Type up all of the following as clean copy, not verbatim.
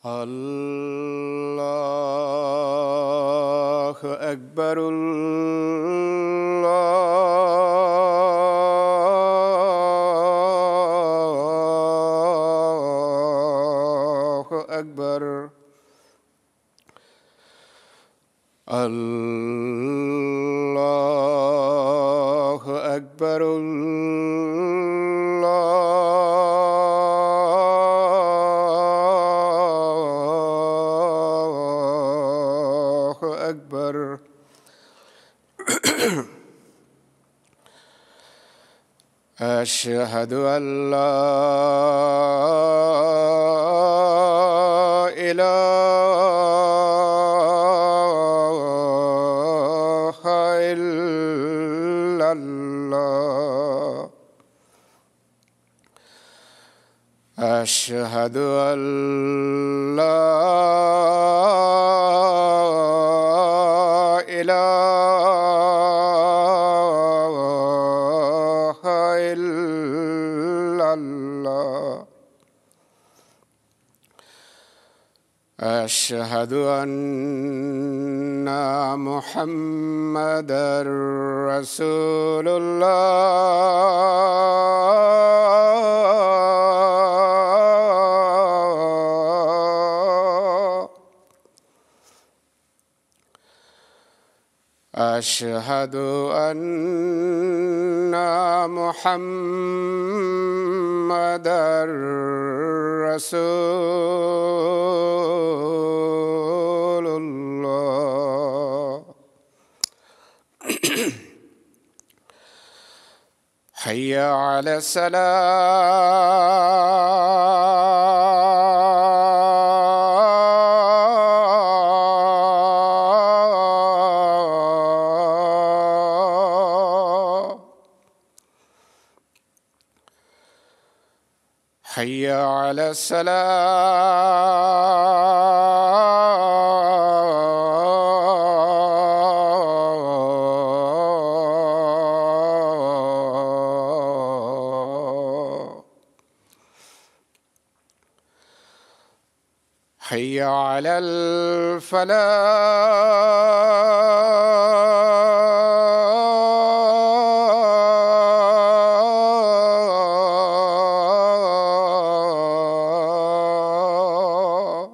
الله أكبر الله أكبر الله أكبر الله أكبر أشهد أن لا إله إلا الله أشهد أن لا إله إلا الله أشهد أن محمدًا رسول الله أشهد أن محمدًا رسول الله حي على الصلاة حي على الصلاة حي على الفلاح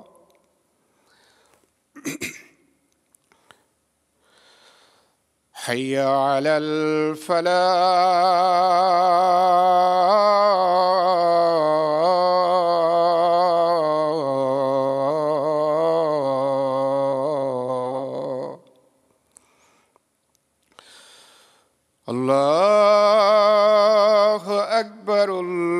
حي على الفلاح الله أكبر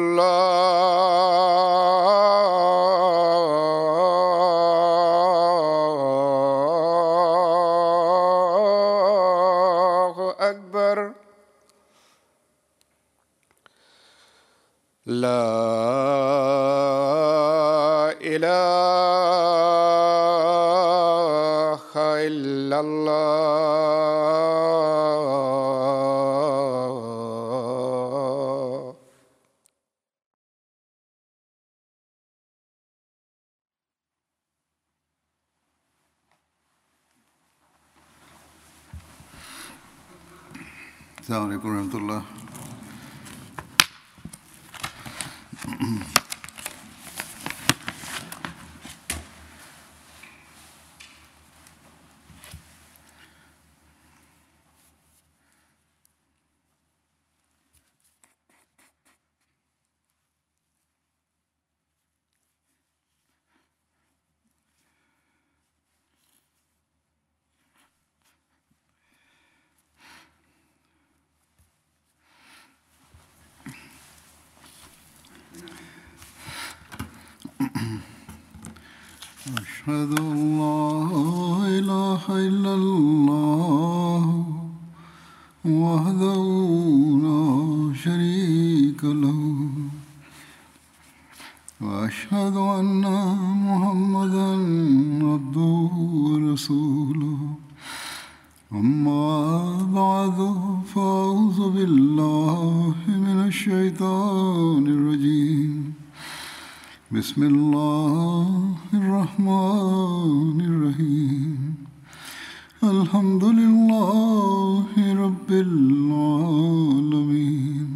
الله أكبر لا إله إلا الله السلام عليكم ورحمة الله. أشهد أن لا إله إلا الله وحده لا شريك له وأشهد أن محمدًا عبده ورسوله أما بعد فأعوذ بالله من الشيطان الرجيم بسم الله الرحمن الرحيم الحمد لله رب العالمين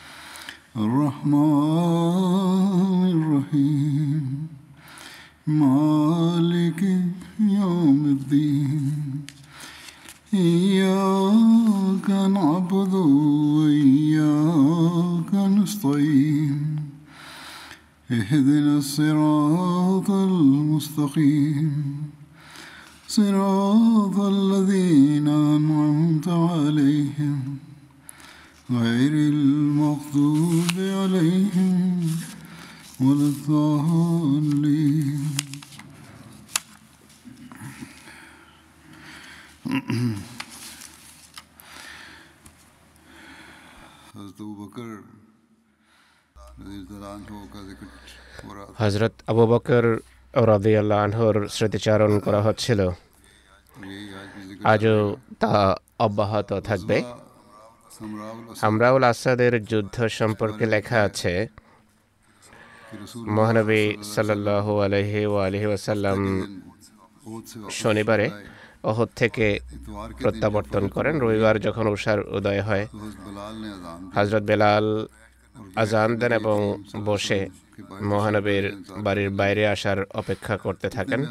الرحمن الرحيم مالك يوم الدين إياك نعبد وإياك نستعين اهدنا الصراط المستقيم صراط الذين أنعمت عليهم غير المغضوب عليهم ولا الضالين হযরত আবু বকর রাদিয়াল্লাহু আনহুর স্মৃতিচারণ করা হচ্ছিল। আজও তা অব্যাহত থাকবে। হামরাউল আসাদের যুদ্ধ সম্পর্কে লেখা আছে, মহানবী সাল্লাল্লাহু আলাইহি ওয়াসাল্লাম শনিবারে ওহদ থেকে প্রত্যাবর্তন করেন। রবিবার যখন উষার উদয় হয়, হযরত বেলাল আজান দেন এবং বসে মহানবীর বাড়ির বাইরে আসার অপেক্ষা করতে থাকেন।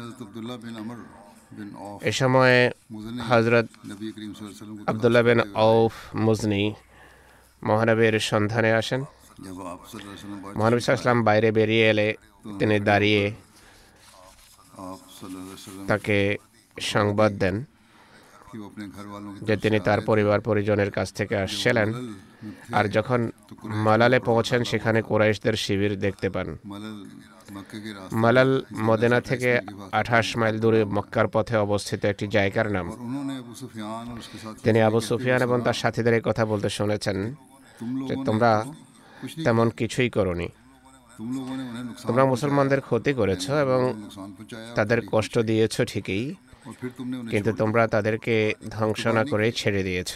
এ সময় হযরত আব্দুল্লাহ বিন আউফ মুজনি মহানবীর সন্ধানে আসেন। মহানবী সাল্লাল্লাহু আলাইহি ওয়াসাল্লাম বাইরে বেরিয়ে এলে তিনি দাঁড়িয়ে তাকে সংবাদ দেন যে তিনি তার পরিবার পরিজনের কাছ থেকে আসছিলেন। আর যখন মালালে পৌঁছেন, সেখানে কুরাইশদের শিবির দেখতে পান। মালাল মদিনা থেকে 28 মাইল দূরে মক্কার পথে অবস্থিত একটি জায়গার নাম। তিনি আবু সুফিয়ান এবং তার সাথীদের এই কথা বলতে শুনেছেন যে তোমরা তেমন কিছুই করনি, তোমরা মুসলমানদের ক্ষতি করেছ এবং তাদের কষ্ট দিয়েছ ঠিকই, কিন্তু তোমরা তাদেরকে ধ্বংস না করে ছেড়ে দিয়েছ।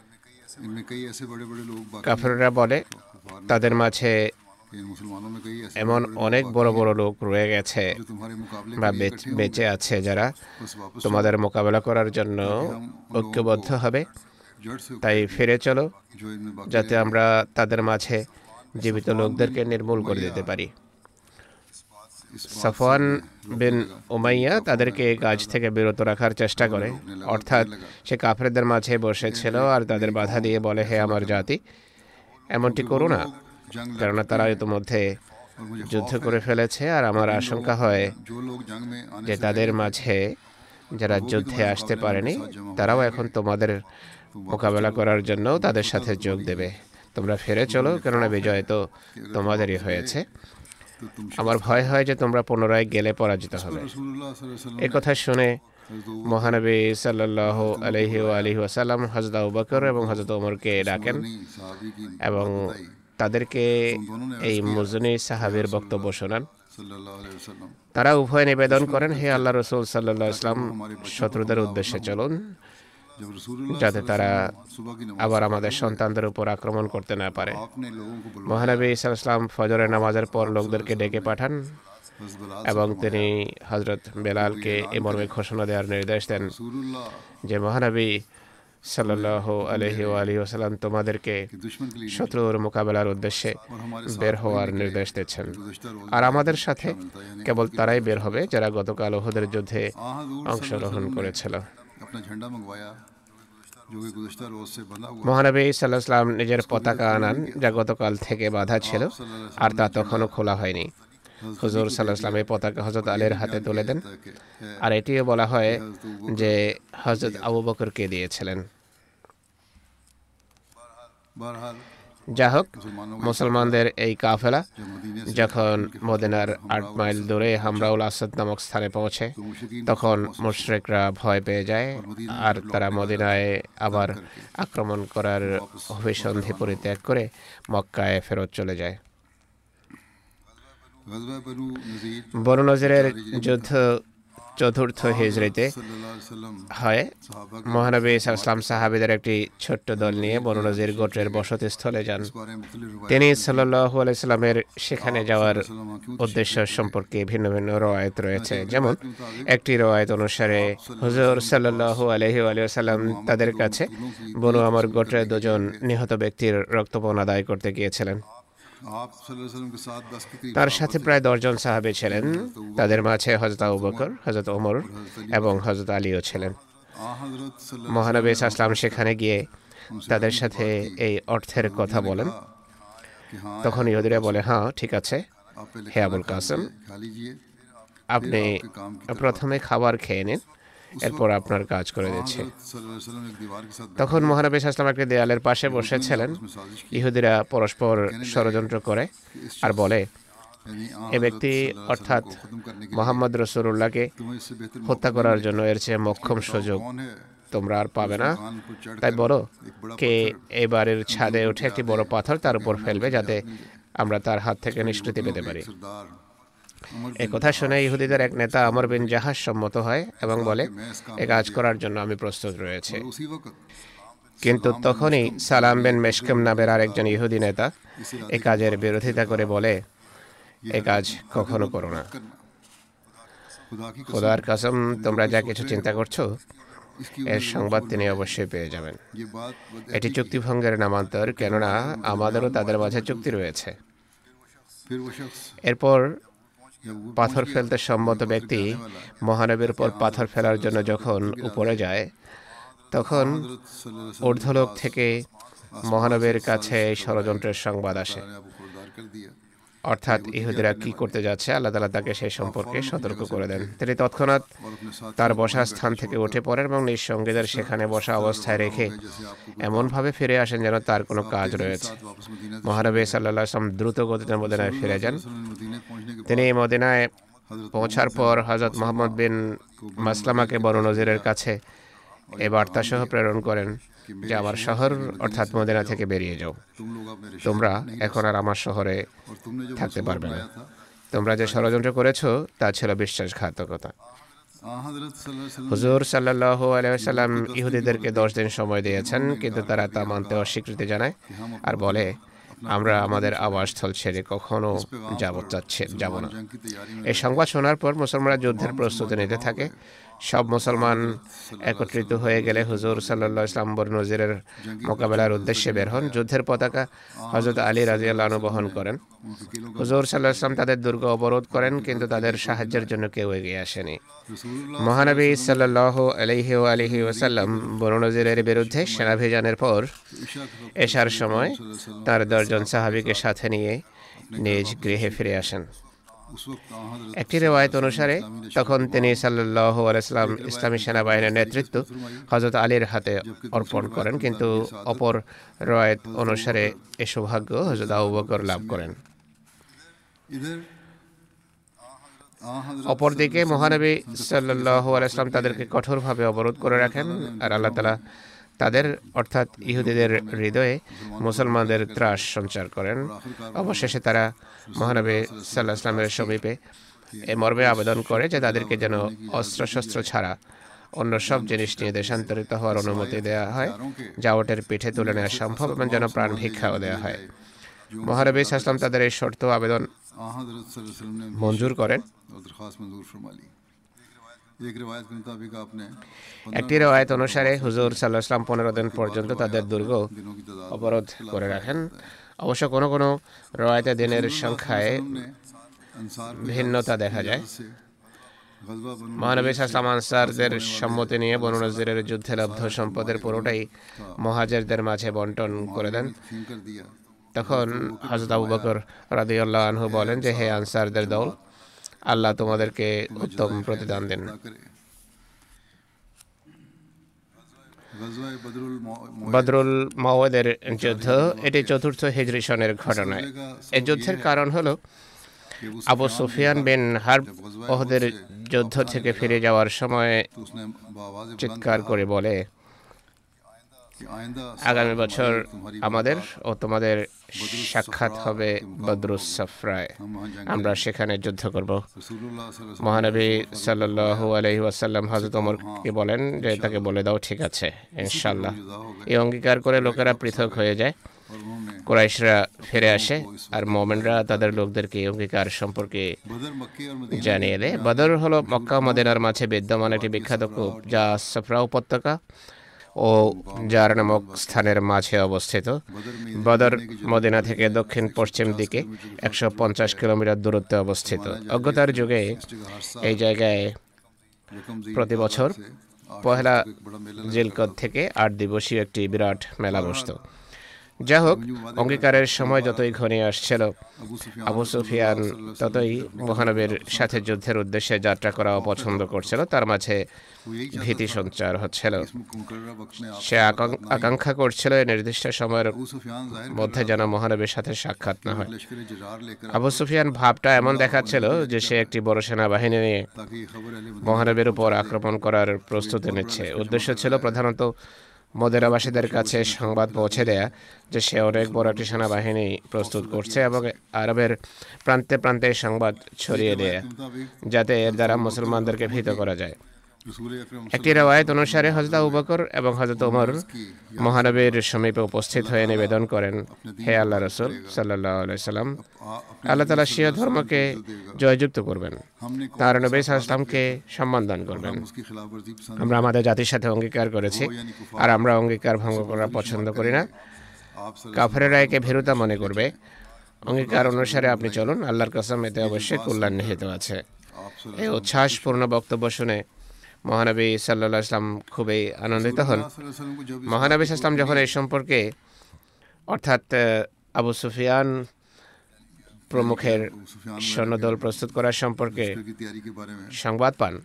কাফেররা বলে, তাদের মাঝে এমন অনেক বড় বড় লোক রয়ে গেছে বা বেঁচে আছে যারা তোমাদের মোকাবেলা করার জন্য ঐক্যবদ্ধ হবে। তাই ফিরে চলো, যাতে আমরা তাদের মাঝে জীবিত লোকদেরকে নির্মূল করে দিতে পারি। সাফওয়ান বিন উমাইয়া তাদেরকে এই কাজ থেকে বিরত রাখার চেষ্টা করে, অর্থাৎ সে কাফেরদের মাঝে বসেছিল আর তাদের বাধা দিয়ে বলে, হে আমার জাতি, এমনটি করো না, কেননা তারা ইতিমধ্যে যুদ্ধ করে ফেলেছে। আর আমার আশঙ্কা হয় যে তাদের মাঝে যারা যুদ্ধে আসতে পারেনি, তারাও এখন তোমাদের মোকাবেলা করার জন্য তাদের সাথে যোগ দেবে। তোমরা ফিরে চলো, কেননা বিজয় তো তোমাদেরই হয়েছে। আমার ভয় হয় যে তোমরা পুনরায় গেলে পরাজিত হবে। এ কথা শুনে মহানবী সাল্লাল্লাহু আলাইহি ওয়াসাল্লাম হযরত আবু বকর এবং হযরত ওমরকে ডাকেন এবং তাদেরকে এই মুজনি সাহাবীর বক্তব্য শোনান। তারা উভয় নিবেদন করেন, হে আল্লাহ রাসূল সাল্লাল্লাহু আলাইহি ওয়াসাল্লাম, শত্রুদের উদ্দেশ্যে চলুন, যাতে তারা আবার আমাদের সন্তানদের উপর আক্রমণ করতে না পারে। মহানবী সাল্লাল্লাহু আলাইহি ওয়াসাল্লাম ফজরের নামাজের পর লোকদেরকে ডেকে পাঠান এবং তিনি হযরত বেলালকে এই মর্মে ঘোষণা দেওয়ার নির্দেশ দেন যে মহানবী সাল্লাল্লাহু আলাইহি ওয়াসাল্লাম তোমাদেরকে শত্রুর মোকাবেলার উদ্দেশ্যে বের হওয়ার নির্দেশ দিচ্ছেন। আর আমাদের সাথে কেবল তারাই বের হবে যারা গতকাল উহুদের যুদ্ধে অংশগ্রহণ করেছিল। মহানবী সাল্লাল্লাহু আলাইহি ওয়াসাল্লাম নিজের পতাকা আনান, যা গতকাল থেকে বাঁধা ছিল আর তা তখনও খোলা হয়নি। হুজুর সাল্লাল্লাহু আলাইহি ওয়াসাল্লাম এই পতাকা হযরত আলীর হাতে তুলে দেন, আর এটিও বলা হয় যে হযরত আবু বকরকে দিয়েছিলেন। যা হোক, মুসলমানদের এই কাফেলা যখন মদিনার 8 মাইল দূরে হামরাউল আসাদ নামক স্থানে পৌঁছে, তখন মুশরিকরা ভয় পেয়ে যায় আর তারা মদিনায় আবার আক্রমণ করার অভিসন্ধি পরিত্যাগ করে মক্কায় ফেরত চলে যায়। বনু নজিরের যুদ্ধ চতুর্থ হিজরিতে হয়। মহানবী সাল্লাল্লাহু সাহাবীদের একটি ছোট্ট দল নিয়ে বনু নজির গোত্রের বসতিস্থলে যান। তিনি সাল্লাল্লাহু আলাইহি সাল্লামের সেখানে যাওয়ার উদ্দেশ্য সম্পর্কে ভিন্ন ভিন্ন রওয়ায়াত রয়েছে। যেমন একটি রওয়ায়াত অনুসারে হুজুর সাল্লাল্লাহু আলাইহি ওয়াসাল্লাম তাদের কাছে বনু আমর গোত্রের দুজন নিহত ব্যক্তির রক্তপণ আদায় করতে গিয়েছিলেন। তার সাথে প্রায় 10 জন সাহাবী ছিলেন। তাদের মাঝে হযরত আবু বকর, হযরত ওমর এবং হযরত আলীও ছিলেন। মহানবী সাল্লাল্লাহু সেখানে গিয়ে তাদের সাথে এই অর্থের কথা বলেন। তখন ইহুদিরা বলে, হ্যাঁ ঠিক আছে হে আবুল কাসেম, আপনি প্রথমে খাবার খেয়ে নিন, এরপর আপনার কাজ করে দিচ্ছে। তখন মহানবী সাল্লাল্লাহু একটি দেয়ালের পাশে বসেছিলেন। ইহুদিরা পরস্পর ষড়যন্ত্র করে আর বলে, এ ব্যক্তি অর্থাৎ মুহাম্মদ রাসূলুল্লাহকে হত্যা করার জন্য এর চেয়ে মোক্ষম সুযোগ তোমরা আর পাবে না। তাই বলো কে এই বাড়ির ছাদে উঠে একটি বড় পাথর তার উপর ফেলবে, যাতে আমরা তার হাত থেকে নিষ্কৃতি পেতে পারি। এই কথা শুনে ইহুদিদের এক নেতা আমর বিন জাহাস সম্মত হয় এবং বলে, এ কাজ করার জন্য আমি প্রস্তুত রয়েছে। কিন্তু তখনই সালাম বিন মেশকাম নামের আরেকজন ইহুদি নেতা এ কাজের বিরোধিতা করে বলে, এ কাজ কখনো করো না। খোদার কসম, তোমরা যা কিছু চিন্তা করছো এর সংবাদ তিনি অবশ্যই পেয়ে যাবেন। এটি চুক্তিভঙ্গের নামান্তর, কেননা আমাদেরও তাদের মাঝে চুক্তি রয়েছে। এরপর পাথর ফেলতে সম্মত ব্যক্তি মহানবীর উপর পাথর ফেলার জন্য যখন উপরে যায়, তখন ঊর্ধ্বলোক থেকে মহানবীর কাছে এই ষড়যন্ত্রের সংবাদ আসে। অর্থাৎ ইহুদিরা কি করতে যাচ্ছে, আল্লাহ তাআলা তাকে সেই সম্পর্কে সতর্ক করে দেন। তিনি তৎক্ষণাৎ তার বসা স্থান থেকে উঠে পড়েন এবং নিজ সঙ্গীদের সেখানে বসা অবস্থায় রেখে এমনভাবে ফিরে আসেন যেন তার কোনো কাজ রয়েছে। মহানবী সাল্লাল্লাহু আলাইহি ওয়াসাল্লাম দ্রুত গতিতে মদিনায় ফিরে যান। তিনি মদিনায় পৌঁছার পর হযরত মুহাম্মদ বিন মাসলামাকে বনু নজিরের কাছে এই বার্তা সহ প্রেরণ করেন যে আমার শহর অর্থাৎ মদিনা থেকে বেরিয়ে যাও, তোমরা এখন আর আমার শহরে থাকতে পারবে না। তোমরা যে ষড়যন্ত্র করেছো তা ছিল বিশ্বাসঘাতকতা। হুজুর সাল্লাল্লাহু আলাইহি ওয়াসাল্লাম ইহুদিদেরকে 10 দিন সময় দিয়েছেন, কিন্তু তারা তা মানতে অস্বীকৃতি জানায় আর বলে, আমরা আমাদের আবাসস্থল ছেড়ে কখনো যাব না। এই সংবাদ শোনার পর মুসলমানরা যুদ্ধের প্রস্তুতি নিতে থাকে। সব মুসলমান একত্রিত হয়ে গেলে হুজুর সাল্লাল্লাহু আলাইহি ওয়াসাল্লাম বনু নজিরের মোকাবেলার উদ্দেশ্যে বের হন। যুদ্ধের পতাকা হযরত আলী রাদিয়াল্লাহু আনহু বহন করেন। হুজুর সাল্লাল্লাহু আলাইহি ওয়াসাল্লাম তাদের দুর্গ অবরোধ করেন, কিন্তু তাদের সাহায্যের জন্য কেউ এগিয়ে আসেনি। মহানবী সাল্লাল্লাহু আলাইহি ওয়াসাল্লাম বনু নজিরের বিরুদ্ধে সেনাভিযানের পর এশার সময় তার 10 জন সাহাবীকে সাথে নিয়ে নিজ গৃহে ফিরে আসেন। একটি রিওয়ায়াত অনুসারে তখন তিনি সাল্লাল্লাহু আলাইহি ওয়াসাল্লাম ইসলামী সেনাবাহিনীর নেতৃত্ব হযরত আলীর হাতে অর্পণ করেন, কিন্তু অপর রিওয়ায়াত অনুসারে এই সৌভাগ্য হযরত আবু বকর লাভ করেন। অপরদিকে মহানবী সাল্লাল্লাহু আলাইহি ওয়াসাল্লাম তাদেরকে কঠোরভাবে অবরোধ করে রাখেন আর আল্লাহ তাআলা তাদের অর্থাৎ ইহুদিদের হৃদয়ে মুসলমানদের ত্রাস সঞ্চার করেন। অবশেষে তারা মহানবী সাল্লাল্লাহু আলাইহি ওয়াসাল্লামের সমীপে এ মর্মে আবেদন করে যে তাদেরকে যেন অস্ত্রশস্ত্র ছাড়া অন্য সব জিনিস নিয়ে দেশান্তরিত হওয়ার অনুমতি দেওয়া হয়, যা ওটের পিঠে তুলে নেওয়া সম্ভব, এবং যেন প্রাণ ভিক্ষাও দেওয়া হয়। মহানবী সাল্লাল্লাহু আলাইহি ওয়াসাল্লাম তাদের এই শর্ত আবেদন মঞ্জুর করেন। একটি রিওয়ায়াত অনুসারে হুজুর সাল্লাল্লাহু আলাইহি ওয়াসাল্লাম 15 দিন পর্যন্ত তাদের দুর্গ অবরোধ করে রাখেন। অবশ্য কোনো কোনো রিওয়ায়াতে দিনের সংখ্যায় ভিন্নতা দেখা যায়। মহানবী সাল্লাল্লাহু আলাইহি ওয়াসাল্লাম আনসারদের সম্মতি নিয়ে বনু নজিরের যুদ্ধে লব্ধ সম্পদের পুরোটাই মুহাজিরদের মাঝে বন্টন করে দেন। তখন হযরত আবু বকর রাদিয়াল্লাহু আনহু বলেন যে, হে আনসারদের দল, আল্লাহ তোমাদেরকে উত্তম প্রতিদান দেন। বদরুল মাওয়াদের যুদ্ধ, এটি 4th হিজরি সনের ঘটনা। এই যুদ্ধের কারণ হলো আবু সুফিয়ান বিন হারব ওহদের যুদ্ধ থেকে ফিরে যাওয়ার সময় চিৎকার করে বলে, আগামী বছর আমাদের ও তোমাদের সাক্ষাৎ হবে বদরুস সাফরায়, আমরা সেখানে যুদ্ধ করব। মহানবী সাল্লাল্লাহু আলাইহি ওয়াসাল্লাম হযরত ওমরকে বলেন যে তাকে বলে দাও ঠিক আছে ইনশাআল্লাহ। এই অঙ্গীকার করে লোকেরা পৃথক হয়ে যায়, কুরাইশরা ফিরে আসে আর মুমিনরা তাদের লোকদেরকে এই অঙ্গীকার সম্পর্কে জানিয়ে দেয়। বদর হলো মক্কা ও মদিনার মাঝে বিদ্যমান একটি বিখ্যাত কূপ, যা সাফরা উপত্যকা ও জার নামক স্থানের মাঝে অবস্থিত। বদর মদিনা থেকে দক্ষিণ পশ্চিম দিকে 150 কিলোমিটার দূরত্বে অবস্থিত। অজ্ঞতার যুগে এই জায়গায় প্রতি বছর পহেলা জিলকদ থেকে 8 দিবসীয় একটি বিরাট মেলা বসত। যা হোক, অঙ্গীকারের সময় যতই ঘনিয়ে আসছিল, আবু সুফিয়ান ততই মহানবীর সাথে যুদ্ধের উদ্দেশ্যে যাত্রা করা অপছন্দ করছিল। তার মাঝে ভীতি সঞ্চার হচ্ছিল। সে আকাঙ্ক্ষা করছিল এই নির্দিষ্ট সময়ের মধ্যে যেন মহানবীর সাথে সাক্ষাৎ না হয়। আবু সুফিয়ান ভাবটা এমন দেখাচ্ছিল যে সে একটি বড় সেনাবাহিনী নিয়ে মহানবীর উপর আক্রমণ করার প্রস্তুতি নিচ্ছে। উদ্দেশ্য ছিল প্রধানত মদিনাবাসীদের কাছে সংবাদ পৌঁছে দেয়া যে সে অনেক বড় একটি সেনাবাহিনী প্রস্তুত করছে এবং আরবের প্রান্তে প্রান্তে সংবাদ ছড়িয়ে দেয়া, যাতে এর দ্বারা মুসলমানদেরকে ভীত করা যায়। একটি রওয়ায়াত অনুসারে হযরত আবু বকর এবং হযরত ওমর মহানবীর সমীপে উপস্থিত হয়ে নিবেদন করেন, হে আল্লাহ রাসূল সাল্লাল্লাহু আলাইহি সাল্লাম, আল্লাহ তাআলা শিয়া ধর্মকে জয়যুক্ত করবেন, তার নবী সাল্লাল্লাহু আলাইহি সাল্লামকে সম্মান দান করবেন। আমরা আমাদের জাতির সাথে অঙ্গীকার করেছি আর আমরা অঙ্গীকার ভঙ্গ করা পছন্দ করি না। কাফেররা একে ভীরুতা মনে করবে। অঙ্গীকার অনুসারে আপনি চলুন, আল্লাহর কসম এতে অবশ্যই কল্যাণ নিহিত আছে। এই উচ্ছ্বাসপূর্ণ বক্তব্য শুনে মহানবী সাল্লাল্লাহু আলাইহি ওয়াসাল্লাম খুবই আনন্দিত হন। মহানবী সাল্লাল্লাহু আলাইহি ওয়াসাল্লাম যখন এই সম্পর্কে, অর্থাৎ আবু সুফিয়ান প্রমুখের সৈন্যদল প্রস্তুত করার সম্পর্কে সংবাদ পান,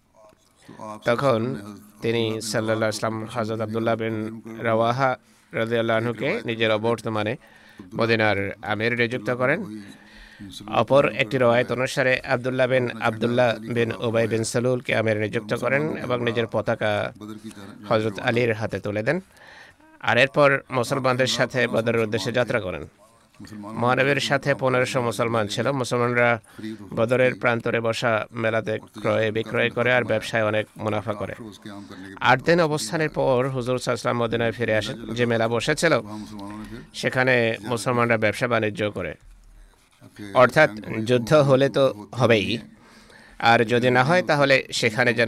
তখন তিনি সাল্লাল্লাহু আলাইহি ওয়াসাল্লাম হযরত আব্দুল্লাহ বিন রাওয়াহা রাদিয়াল্লাহু আনহুকে নিজের অবর্তমানে মদিনার আমির নিযুক্ত করেন। অপর একটি রওয়ায়াত অনুসারে আব্দুল্লাহ বিন উবাই বিন সালুলকে আমির নিযুক্ত করেন এবং নিজের পতাকা হযরত আলীর হাতে তুলে দেন। আর এরপর মুসলমানদের সাথে বদরের উদ্দেশ্যে যাত্রা করেন। মহানবীর সাথে 1500 মুসলমান ছিল। মুসলমানরা বদরের প্রান্তরে বসা মেলাতে ক্রয় বিক্রয় করে আর ব্যবসায় অনেক মুনাফা করে। 8 দিন অবস্থানের পর হুজুর সাল্লাল্লাহু আলাইহি ওয়াসাল্লাম মদিনায় ফিরে আসেন। যে মেলা বসেছিল সেখানে মুসলমানরা ব্যবসা বাণিজ্য করে, অর্থাৎ যুদ্ধ হলে তো হবেই, আর যদি না হয় তাহলে সেখানে যেন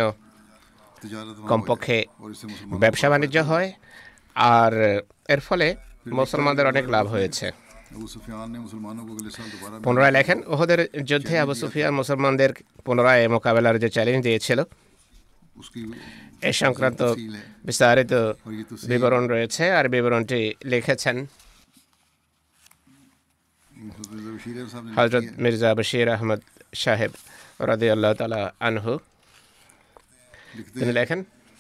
কমপক্ষে ব্যবসা বাণিজ্য হয়। আর এর ফলে মুসলমানদের অনেক লাভ হয়েছে। পুনরায় লেখেন, ওহদের যুদ্ধে আবু সুফিয়ান মুসলমানদের পুনরায় মোকাবেলার যে চ্যালেঞ্জ দিয়েছিল, এ সংক্রান্ত বিস্তারিত বিবরণ রয়েছে। আর বিবরণটি লিখেছেন হযরত মির্জা বশির আহমদ সাহেব রাদিয়াল্লাহু তাআলা আনহু। তিনি লেখেন,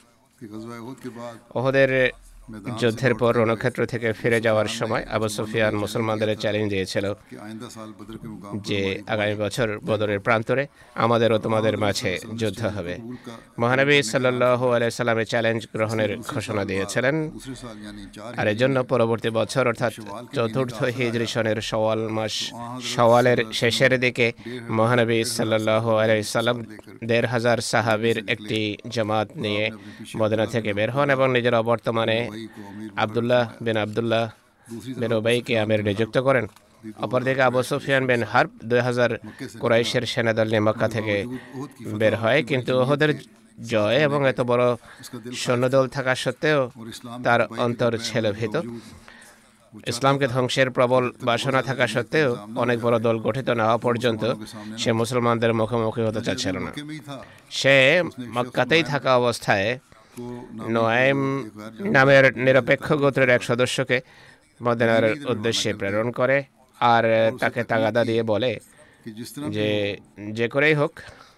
ওহদের যুদ্ধের পর রণক্ষেত্র থেকে ফিরে যাওয়ার সময় আবু সুফিয়ান মুসলমানদের চ্যালেঞ্জ দিয়েছিল যে আগামী বছর বদরের প্রান্তরে আমাদের ও তোমাদের মাঝে যুদ্ধ হবে। মহানবী সাল্লাল্লাহু আলাইহি সাল্লামের চ্যালেঞ্জ গ্রহণের ঘোষণা দিয়েছিলেন। আর এর জন্য পরবর্তী বছর অর্থাৎ চতুর্থ হিজরি সনের শওয়ালের শেষের দিকে মহানবী সাল্লাল্লাহু আলাইহি সাল্লাম ১৫০০ সাহাবীর একটি জামাত নিয়ে মদিনা থেকে বের হন এবং নিজের অবর্তমানে আব্দুল্লাহ বিন উবাইকে আমির নিযুক্ত করেন। অপরদিকে আবু সুফিয়ান বিন হার্ব 2000 কুরাইশের সেনাদল নিয়ে মক্কা থেকে বের হয়, কিন্তু ওহদের জয় এবং এত বড় সৈন্যদল থাকা সত্ত্বেও তার অন্তর ছিল ভীত। ইসলামকে ধ্বংসের প্রবল বাসনা থাকা সত্ত্বেও অনেক বড় দল গঠিত না হওয়া পর্যন্ত সে মুসলমানদের মুখোমুখি হতে চাচ্ছিল না। সে মক্কাতেই থাকা অবস্থায় নোয়াইম নামের নিরপেক্ষ গোত্রের এক সদস্যকে মদিনার উদ্দেশ্যে প্রেরণ করে আর তাকে তাগাদা দিয়ে বলে যে করেই হোক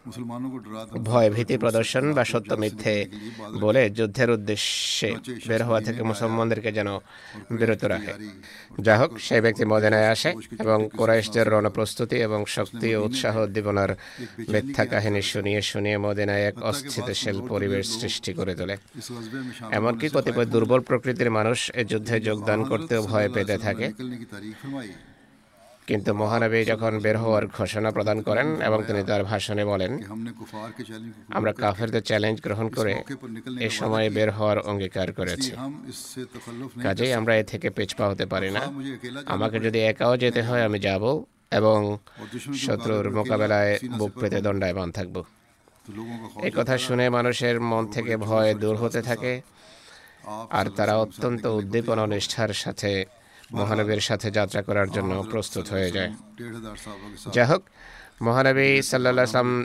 मुसलमानों को डरा धमकाकर ভয় ভীতি जो প্রদর্শন सख्त বা हालात সত্য से মিথ্যে बचने के लिए बात বলে যুদ্ধের উদ্দেশ্যে বের হওয়া থেকে মুসলমানদেরকে যেন বিরত রাখে। যা হোক, সেই ব্যক্তি মদিনায় আসে এবং কুরাইশদের রণপ্রস্তুতি এবং শক্তি ও উৎসাহ উদ্দীপনার মিথ্যা কাহিনী শুনিয়ে শুনিয়ে মদিনায় এক অস্থিতিশীল পরিবেশ সৃষ্টি করে তোলে। इस गज़बे में शामिल এমনকি কতিপয় দুর্বল প্রকৃতির মানুষ এই যুদ্ধে যোগদান করতেও ভয় পেতে থাকে। निकलने की तारीख फरमाई। কিন্তু মহানবী যখন বের হওয়ার ঘোষণা প্রদান করেন এবং তিনি তার ভাষণে বলেন, कि हमने कुफार के चैलेंज को আমরা কাফেরদের চ্যালেঞ্জ গ্রহণ করে এই সময়ে বের হওয়ার অঙ্গীকার করেছি, हम इससे तखल्लुफ नहीं কাজেই আমরা এ থেকে পিছপা হতে পারি না। मुझे अकेला আমাকে যদি একাও যেতে হয় আমি যাব এবং শত্রুর মোকাবেলায় বুক পেতে দণ্ডায়মান থাকব। तो लोगों का এই কথা শুনে মানুষের মন থেকে ভয় দূর হতে থাকে আর তারা অত্যন্ত উদ্দীপনা ও নিষ্ঠার সাথে মহানবীর সাথে যাত্রা করার জন্য প্রস্তুত হয়ে যায়। 1,500 साहबा के साथ যাই হোক, মহানবী সাল্লাল্লাহু আলাইহি ওয়াসাল্লাম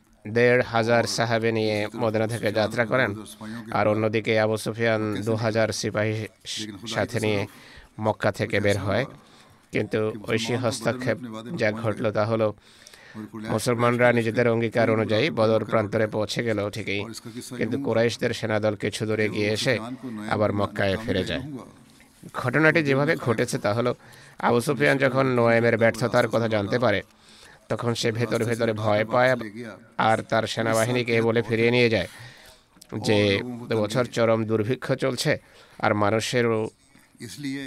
1,500 সাহাবে নিয়ে মদিনা থেকে যাত্রা করেন আর অন্যদিকে আবু সুফিয়ান 2,000 সিপাহী সাথে নিয়ে মক্কা থেকে বের হয়। কিন্তু ঐশী হস্তক্ষেপ যা ঘটল তা হলো মুসলমানরা নিজেদের অঙ্গীকার অনুযায়ী বদর প্রান্তরে পৌঁছে গেল ঠিকই, কিন্তু কুরাইশদের সেনাদল কিছু দূরে গিয়ে এসে আবার মক্কায় ফিরে যায়। ঘটনাটি যেভাবে ঘটেছে তা হলো আবু সুফিয়ান যখন নোয়েমের ব্যর্থতার কথা জানতে পারে তখন সে ভেতরে ভেতরে ভয় পায় আর তার সেনাবাহিনীকে বলে ফিরিয়ে নিয়ে যায় যে বছর চরম দুর্ভিক্ষ চলছে আর মানুষেরও इसलिए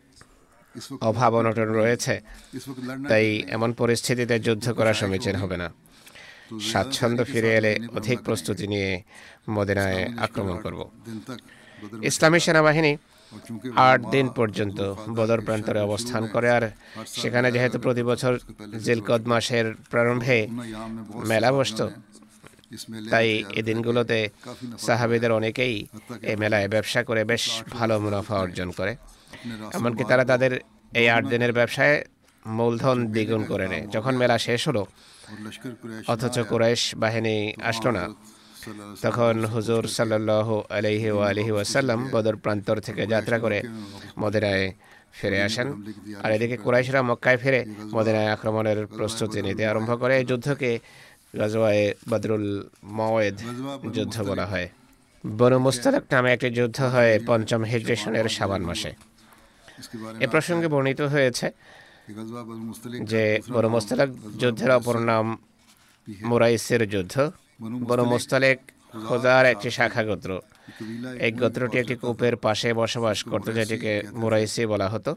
इस वक्त অভাব অনটন রয়েছে, इस वक्त लड़ना তাই এমন পরিস্থিতিতে যুদ্ধ করা সমীচীন হবে না। স্বাচ্ছন্দ্য ফিরে এলে অধিক প্রস্তুতি নিয়ে মদিনায় আক্রমণ করব। दिन तक बदर ইসলামী সেনাবাহিনী और चूंकि 8 দিন পর্যন্ত বদর প্রান্তরে অবস্থান করে আর সেখানে যেহেতু প্রতি বছর জিলকদ মাসের প্রারম্ভে याम में बहुत মেলা বসত, इस मेले তাই এই দিনগুলোতে সাহাবীদের অনেকেই এই মেলায় ব্যবসা করে বেশ ভালো মুনাফা অর্জন করে। अपने रास्ते এমনকি তারা তাদের এই 8 দিনের ব্যবসায় মূলধন দ্বিগুণ করে নেয়। যখন মেলা শেষ হলো और लश्कर कुरैश অথচ কুরাইশ বাহিনী আসলো না, सल्लल्लाहु তখন হুজুর সাল্লাল্লাহু আলাইহি ওয়াসাল্লাম বদর প্রান্তর থেকে যাত্রা করে মদিনায় ফিরে আসেন আর এদিকে কুরাইশরা মক্কায় ফিরে মদিনায় আক্রমণের প্রস্তুতি নিতে আরম্ভ করে। এই যুদ্ধকে গাজওয়ায়ে বদরুল মাওয়েদ যুদ্ধ বলা হয়। বনু মুস্তালিক নামে একটি যুদ্ধ হয় 5ম হিজরি সনের শাবান মাসে। इसके बारे এ প্রসঙ্গে বর্ণিত হয়েছে में गज़वा बनु मुस्तलिक যে বনু মুস্তালিক যুদ্ধের অপর নাম মুরাইসের যুদ্ধ। বনু মুস্তালিক খোজার একটি শাখা গোত্র। कबीला এই গোত্রটি একটি কূপের পাশে বসবাস করত যেটিকে মুরাইসি বলা হতো।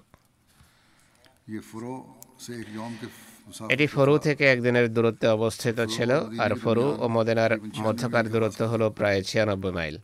ये फुरो से एक यौम के मुसाफिर এটি ফরু থেকে একদিনের দূরত্বে অবস্থিত ছিল আর ফরু ও মদিনার মধ্যকার দূরত্ব হলো প্রায় 96 মাইল।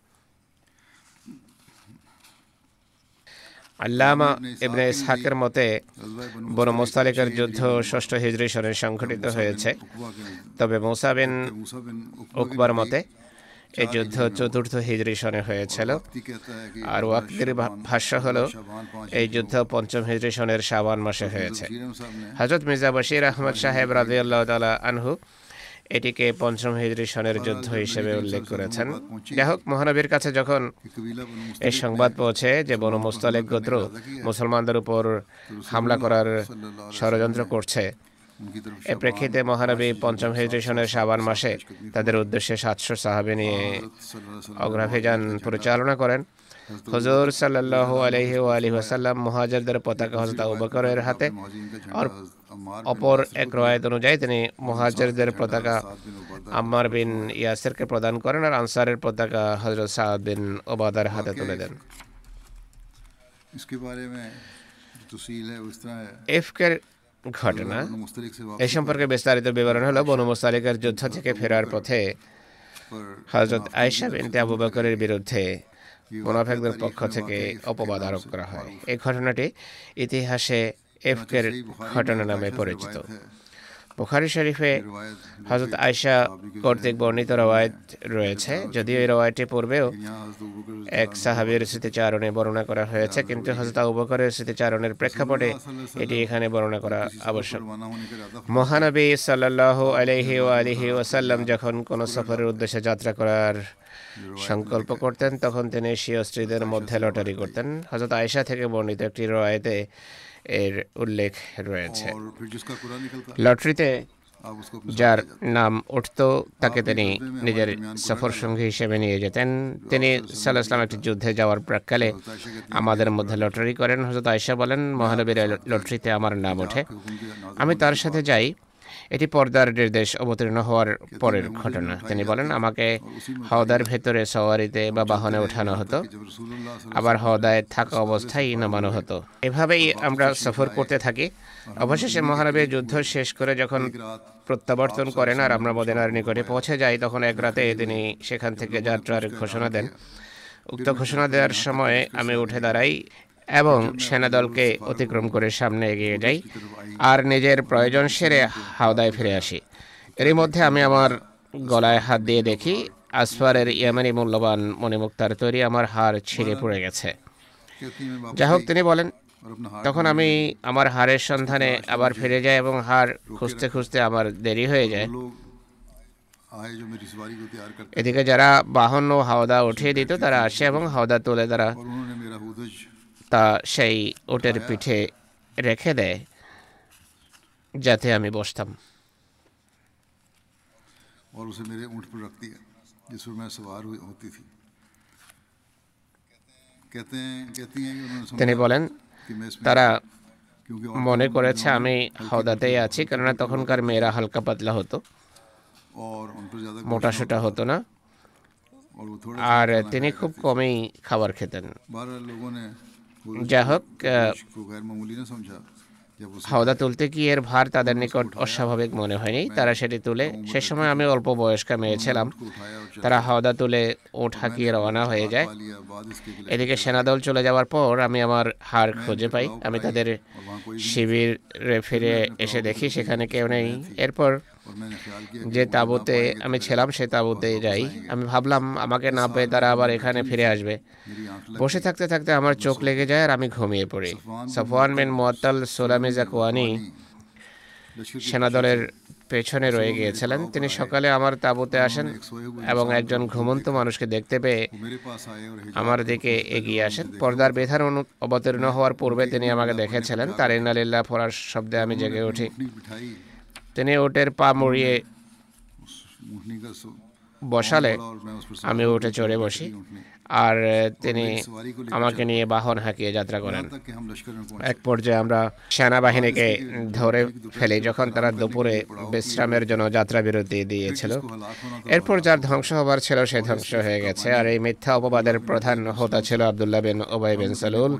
আল্লামা ইবনে ইসহাকের মতে गज़वा बनु বনু মুস্তালিকের যুদ্ধ 6ষ্ঠ হিজরি সনে সংঘটিত হয়েছে, তবে মুসা বিন मूसा बिन উকবার মতে এই যুদ্ধ 4র্থ হিজরি সনে হয়েছিল उक्ति कहता है कि আর ওয়াক্তির ভাষ্য হলো এই যুদ্ধ 5ম হিজরি সনের শাবান মাসে হয়েছে। सीरम साहब ने হযরত মির্জা বশির আহমদ সাহেব রাদিয়াল্লাহু তাআলা আনহু এটিকে 5ম হিজরি সনের যুদ্ধ হিসেবে উল্লেখ করেছেন। যাই হোক, মহানবীর কাছে যখন कि कबीला बनु এই সংবাদ পৌঁছে যে বনু মুস্তালিক গোত্র মুসলমানদের উপর হামলা করার ষড়যন্ত্র করছে, उनकी तरफ এ প্রেক্ষিতে মহানবী 5ম হিজরি সনের শাবান মাসে তাদের উদ্দেশ্যে 700 সাহাবী নিয়ে অগ্রাভিযান পরিচালনা করেন। হুজুর সাল্লাল্লাহু আলাইহি ওয়াসাল্লাম মুহাজিরদের পতাকা হযরত আবু বকরের হাতে আর অপর এক রওয়ায়াত অনুযায়ী তিনি মুহাজিরদের পতাকা আম্মার বিন ইয়াসিরকে প্রদান করেন আর আনসারের পতাকা হযরত সাদ বিন ওবাদার হাতে তুলে দেন। इसके बारे में जो तफसील है वो इस तरह है। ইফকের ঘটনা बनु मुस्तलिक से এই সম্পর্কে বিস্তারিত বিবরণ হলো বনু মুস্তালিকের যুদ্ধ থেকে ফেরার পথে पर হযরত আয়েশা বিনতে আবু বকরের বিরুদ্ধে মুনাফিকদের পক্ষ থেকে অপবাদ আরোপ করা হয়। এই ঘটনাটি ইতিহাসে ইফকের ঘটনা নামে পরিচিত। বুখারী শরীফে হযরত আয়েশা কর্তৃক বর্ণিত রওয়ায়াত রয়েছে, যদিও এই রওয়ায়াতটি পূর্বেও यहाँ हज़रत अबू बकर এক সাহাবীর স্মৃতিচারণে বর্ণনা করা হয়েছে, কিন্তু হযরত আবু বকরের স্মৃতিচারণের প্রেক্ষাপটে এটি এখানে বর্ণনা করা আবশ্যক। रवाना होने के इरादा মহানবী সাল্লাল্লাহু আলাইহি ওয়াসাল্লাম যখন কোনো সফরের উদ্দেশ্যে যাত্রা করার সংকল্প করতেন তখন তিনি স্বীয় স্ত্রীদের মধ্যে লটারি করতেন। হযরত আয়েশা থেকে বর্ণিত একটি রওয়ায়াতে এর উল্লেখ রয়েছে। और फिर जिसका कुरा निकलता লটারিতে आप उसको अपने साथ যার ले जाते নাম উঠত তাকে তিনি নিজের সফর সঙ্গী হিসেবে নিয়ে যেতেন। তিনি সাল্লাল্লাহু আলাইহি ওয়াসাল্লাম একটি যুদ্ধে যাওয়ার প্রাক্কালে हैं। हज़रत आयशा कहती हैं আমাদের মধ্যে লটারি করেন। হযরত আয়েশা বলেন, মহানবীর লটারিতে আমার নাম ওঠে, आपके हुक्म की नाज़िल আমি होने তার के সাথে बाद যাই। এটি পর্দার নির্দেশ অবতীর্ণ হওয়ার পরের ঘটনা। তিনি বলেন, আমাকে হওদার ভেতরে সওয়ারিতে বা বাহনে ওঠানো হতো, कि जब रसूलुल्लाह আবার হওদায় থাকা অবস্থায় নামানো হতো। এভাবেই আমরা সফর করতে থাকি। অবশেষে মহানবী যুদ্ধ শেষ করে যখন প্রত্যাবর্তন করেন আর আমরা মদিনার নিকটে পৌঁছে যাই, তখন এক রাতে তিনি সেখান থেকে যাত্রার ঘোষণা দেন। উক্ত ঘোষণা দেওয়ার সময় আমি উঠে দাঁড়াই এবং সেনাদলকে অতিক্রম করে সামনে এগিয়ে যাই আর নিজের প্রয়োজন সেরে হাওদায় ফিরে আসি। এরই মধ্যে আমি আমার গলায় হাত দিয়ে দেখি আসফারের ইয়ামানি মূল্যবান মণিমুক্তার তৈরি আমার হার ছিঁড়ে পড়ে গেছে। कहती हैं मैं वापस যাই হোক, তিনি বলেন, और अपना हाथ তখন আমি আমার হারের সন্ধানে আবার ফিরে যাই এবং হার খুঁজতে খুঁজতে আমার দেরি হয়ে যায়। लोग आए जो मेरी सवारी को तैयार करते এদিকে যারা বাহন ও হাওদা উঠিয়ে দিত তারা আসে এবং হাওদা তুলে তারা और उन्होंने मेरा हुदज তা সেই উটের পিঠে রেখে দেয় যাতে আমি বসতাম। और उसे मेरे ऊँट पर रख दिया जिस पर मैं सवार होती थी। कहती हैं कि उन्होंने তিনি समझा বলেন, कि मैं इसमें তারা क्योंकि মনে করেছে আমি হাওদাতেই আছি, কেননা তখনকার মেয়েরা হালকা পাতলা হতো, और उन पर ज़्यादा মোটাসোটা হতো না, और वो थोड़ा আর তিনি খুব কমই খাবার খেতেন। बारह लोगों ने যাই হোক, को गैर मामूली न समझा जब उसे হাওদা তুলতে গিয়ে এর ভার তাদের নিকট অস্বাভাবিক মনে হয়নি। তারা সেটি তুলে, সে সময় আমি অল্প বয়স্কা মেয়ে ছিলাম। उठाया और তারা হাওদা তুলে উট হাঁকিয়ে রওনা হয়ে যায়। पा लिया। बाद इसके कि এদিকে সেনাদল চলে যাওয়ার পর আমি আমার হার খুঁজে পাই। আমি তাদের শিবিরে ফিরে এসে দেখি সেখানে কেউ নেই। এরপর और मैंने ख्याल किया যে তাঁবুতে আমি ছিলাম সে তাঁবুতে যাই। আমি ভাবলাম আমাকে না পেয়ে তারা আবার এখানে ফিরে আসবে। मेरी आंख लग বসে থাকতে থাকতে আমার চোখ লেগে যায় আর আমি ঘুমিয়ে পড়ি। সফওয়ান বিন মুআত্তাল সুলামি জাকওয়ানি लश्कर সেনাদলের পেছনে রয়ে গিয়েছিলেন। তিনি সকালে আমার তাঁবুতে আসেন এবং একজন ঘুমন্ত মানুষকে দেখতে পেয়ে मेरे पास आए और আমার দিকে এগিয়ে আসেন। পর্দার বিধান অবতীর্ণ হওয়ার পূর্বে তিনি আমাকে দেখেছিলেন। তার ইন্নালিল্লাহ পড়ার শব্দে আমি জেগে উঠি। ऊँटनी बिठाई তিনি উটের পা মুড়িয়ে उस ऊँटनी का বসালে और मैं उस पर আমি উঠে চড়ে বসি ऊँटनी আর তিনি আমাকে নিয়ে বাহন হাঁকিয়ে যাত্রা করেন। तक कि हम लश्कर में पहुंचे। এক পর্যায়ে আমরা সেনাবাহিনীকে ধরে ফেলি যখন তারা দুপুরে বিশ্রামের জন্য যাত্রা বিরতি দিয়েছিল। को हलाक होना था এরপর যার ধ্বংস হবার ছিল সে ধ্বংস হয়ে গেছে। আর এই মিথ্যা অপবাদের প্রধান হোতা ছিল আব্দুল্লাহ বিন উবাই বিন সালুল।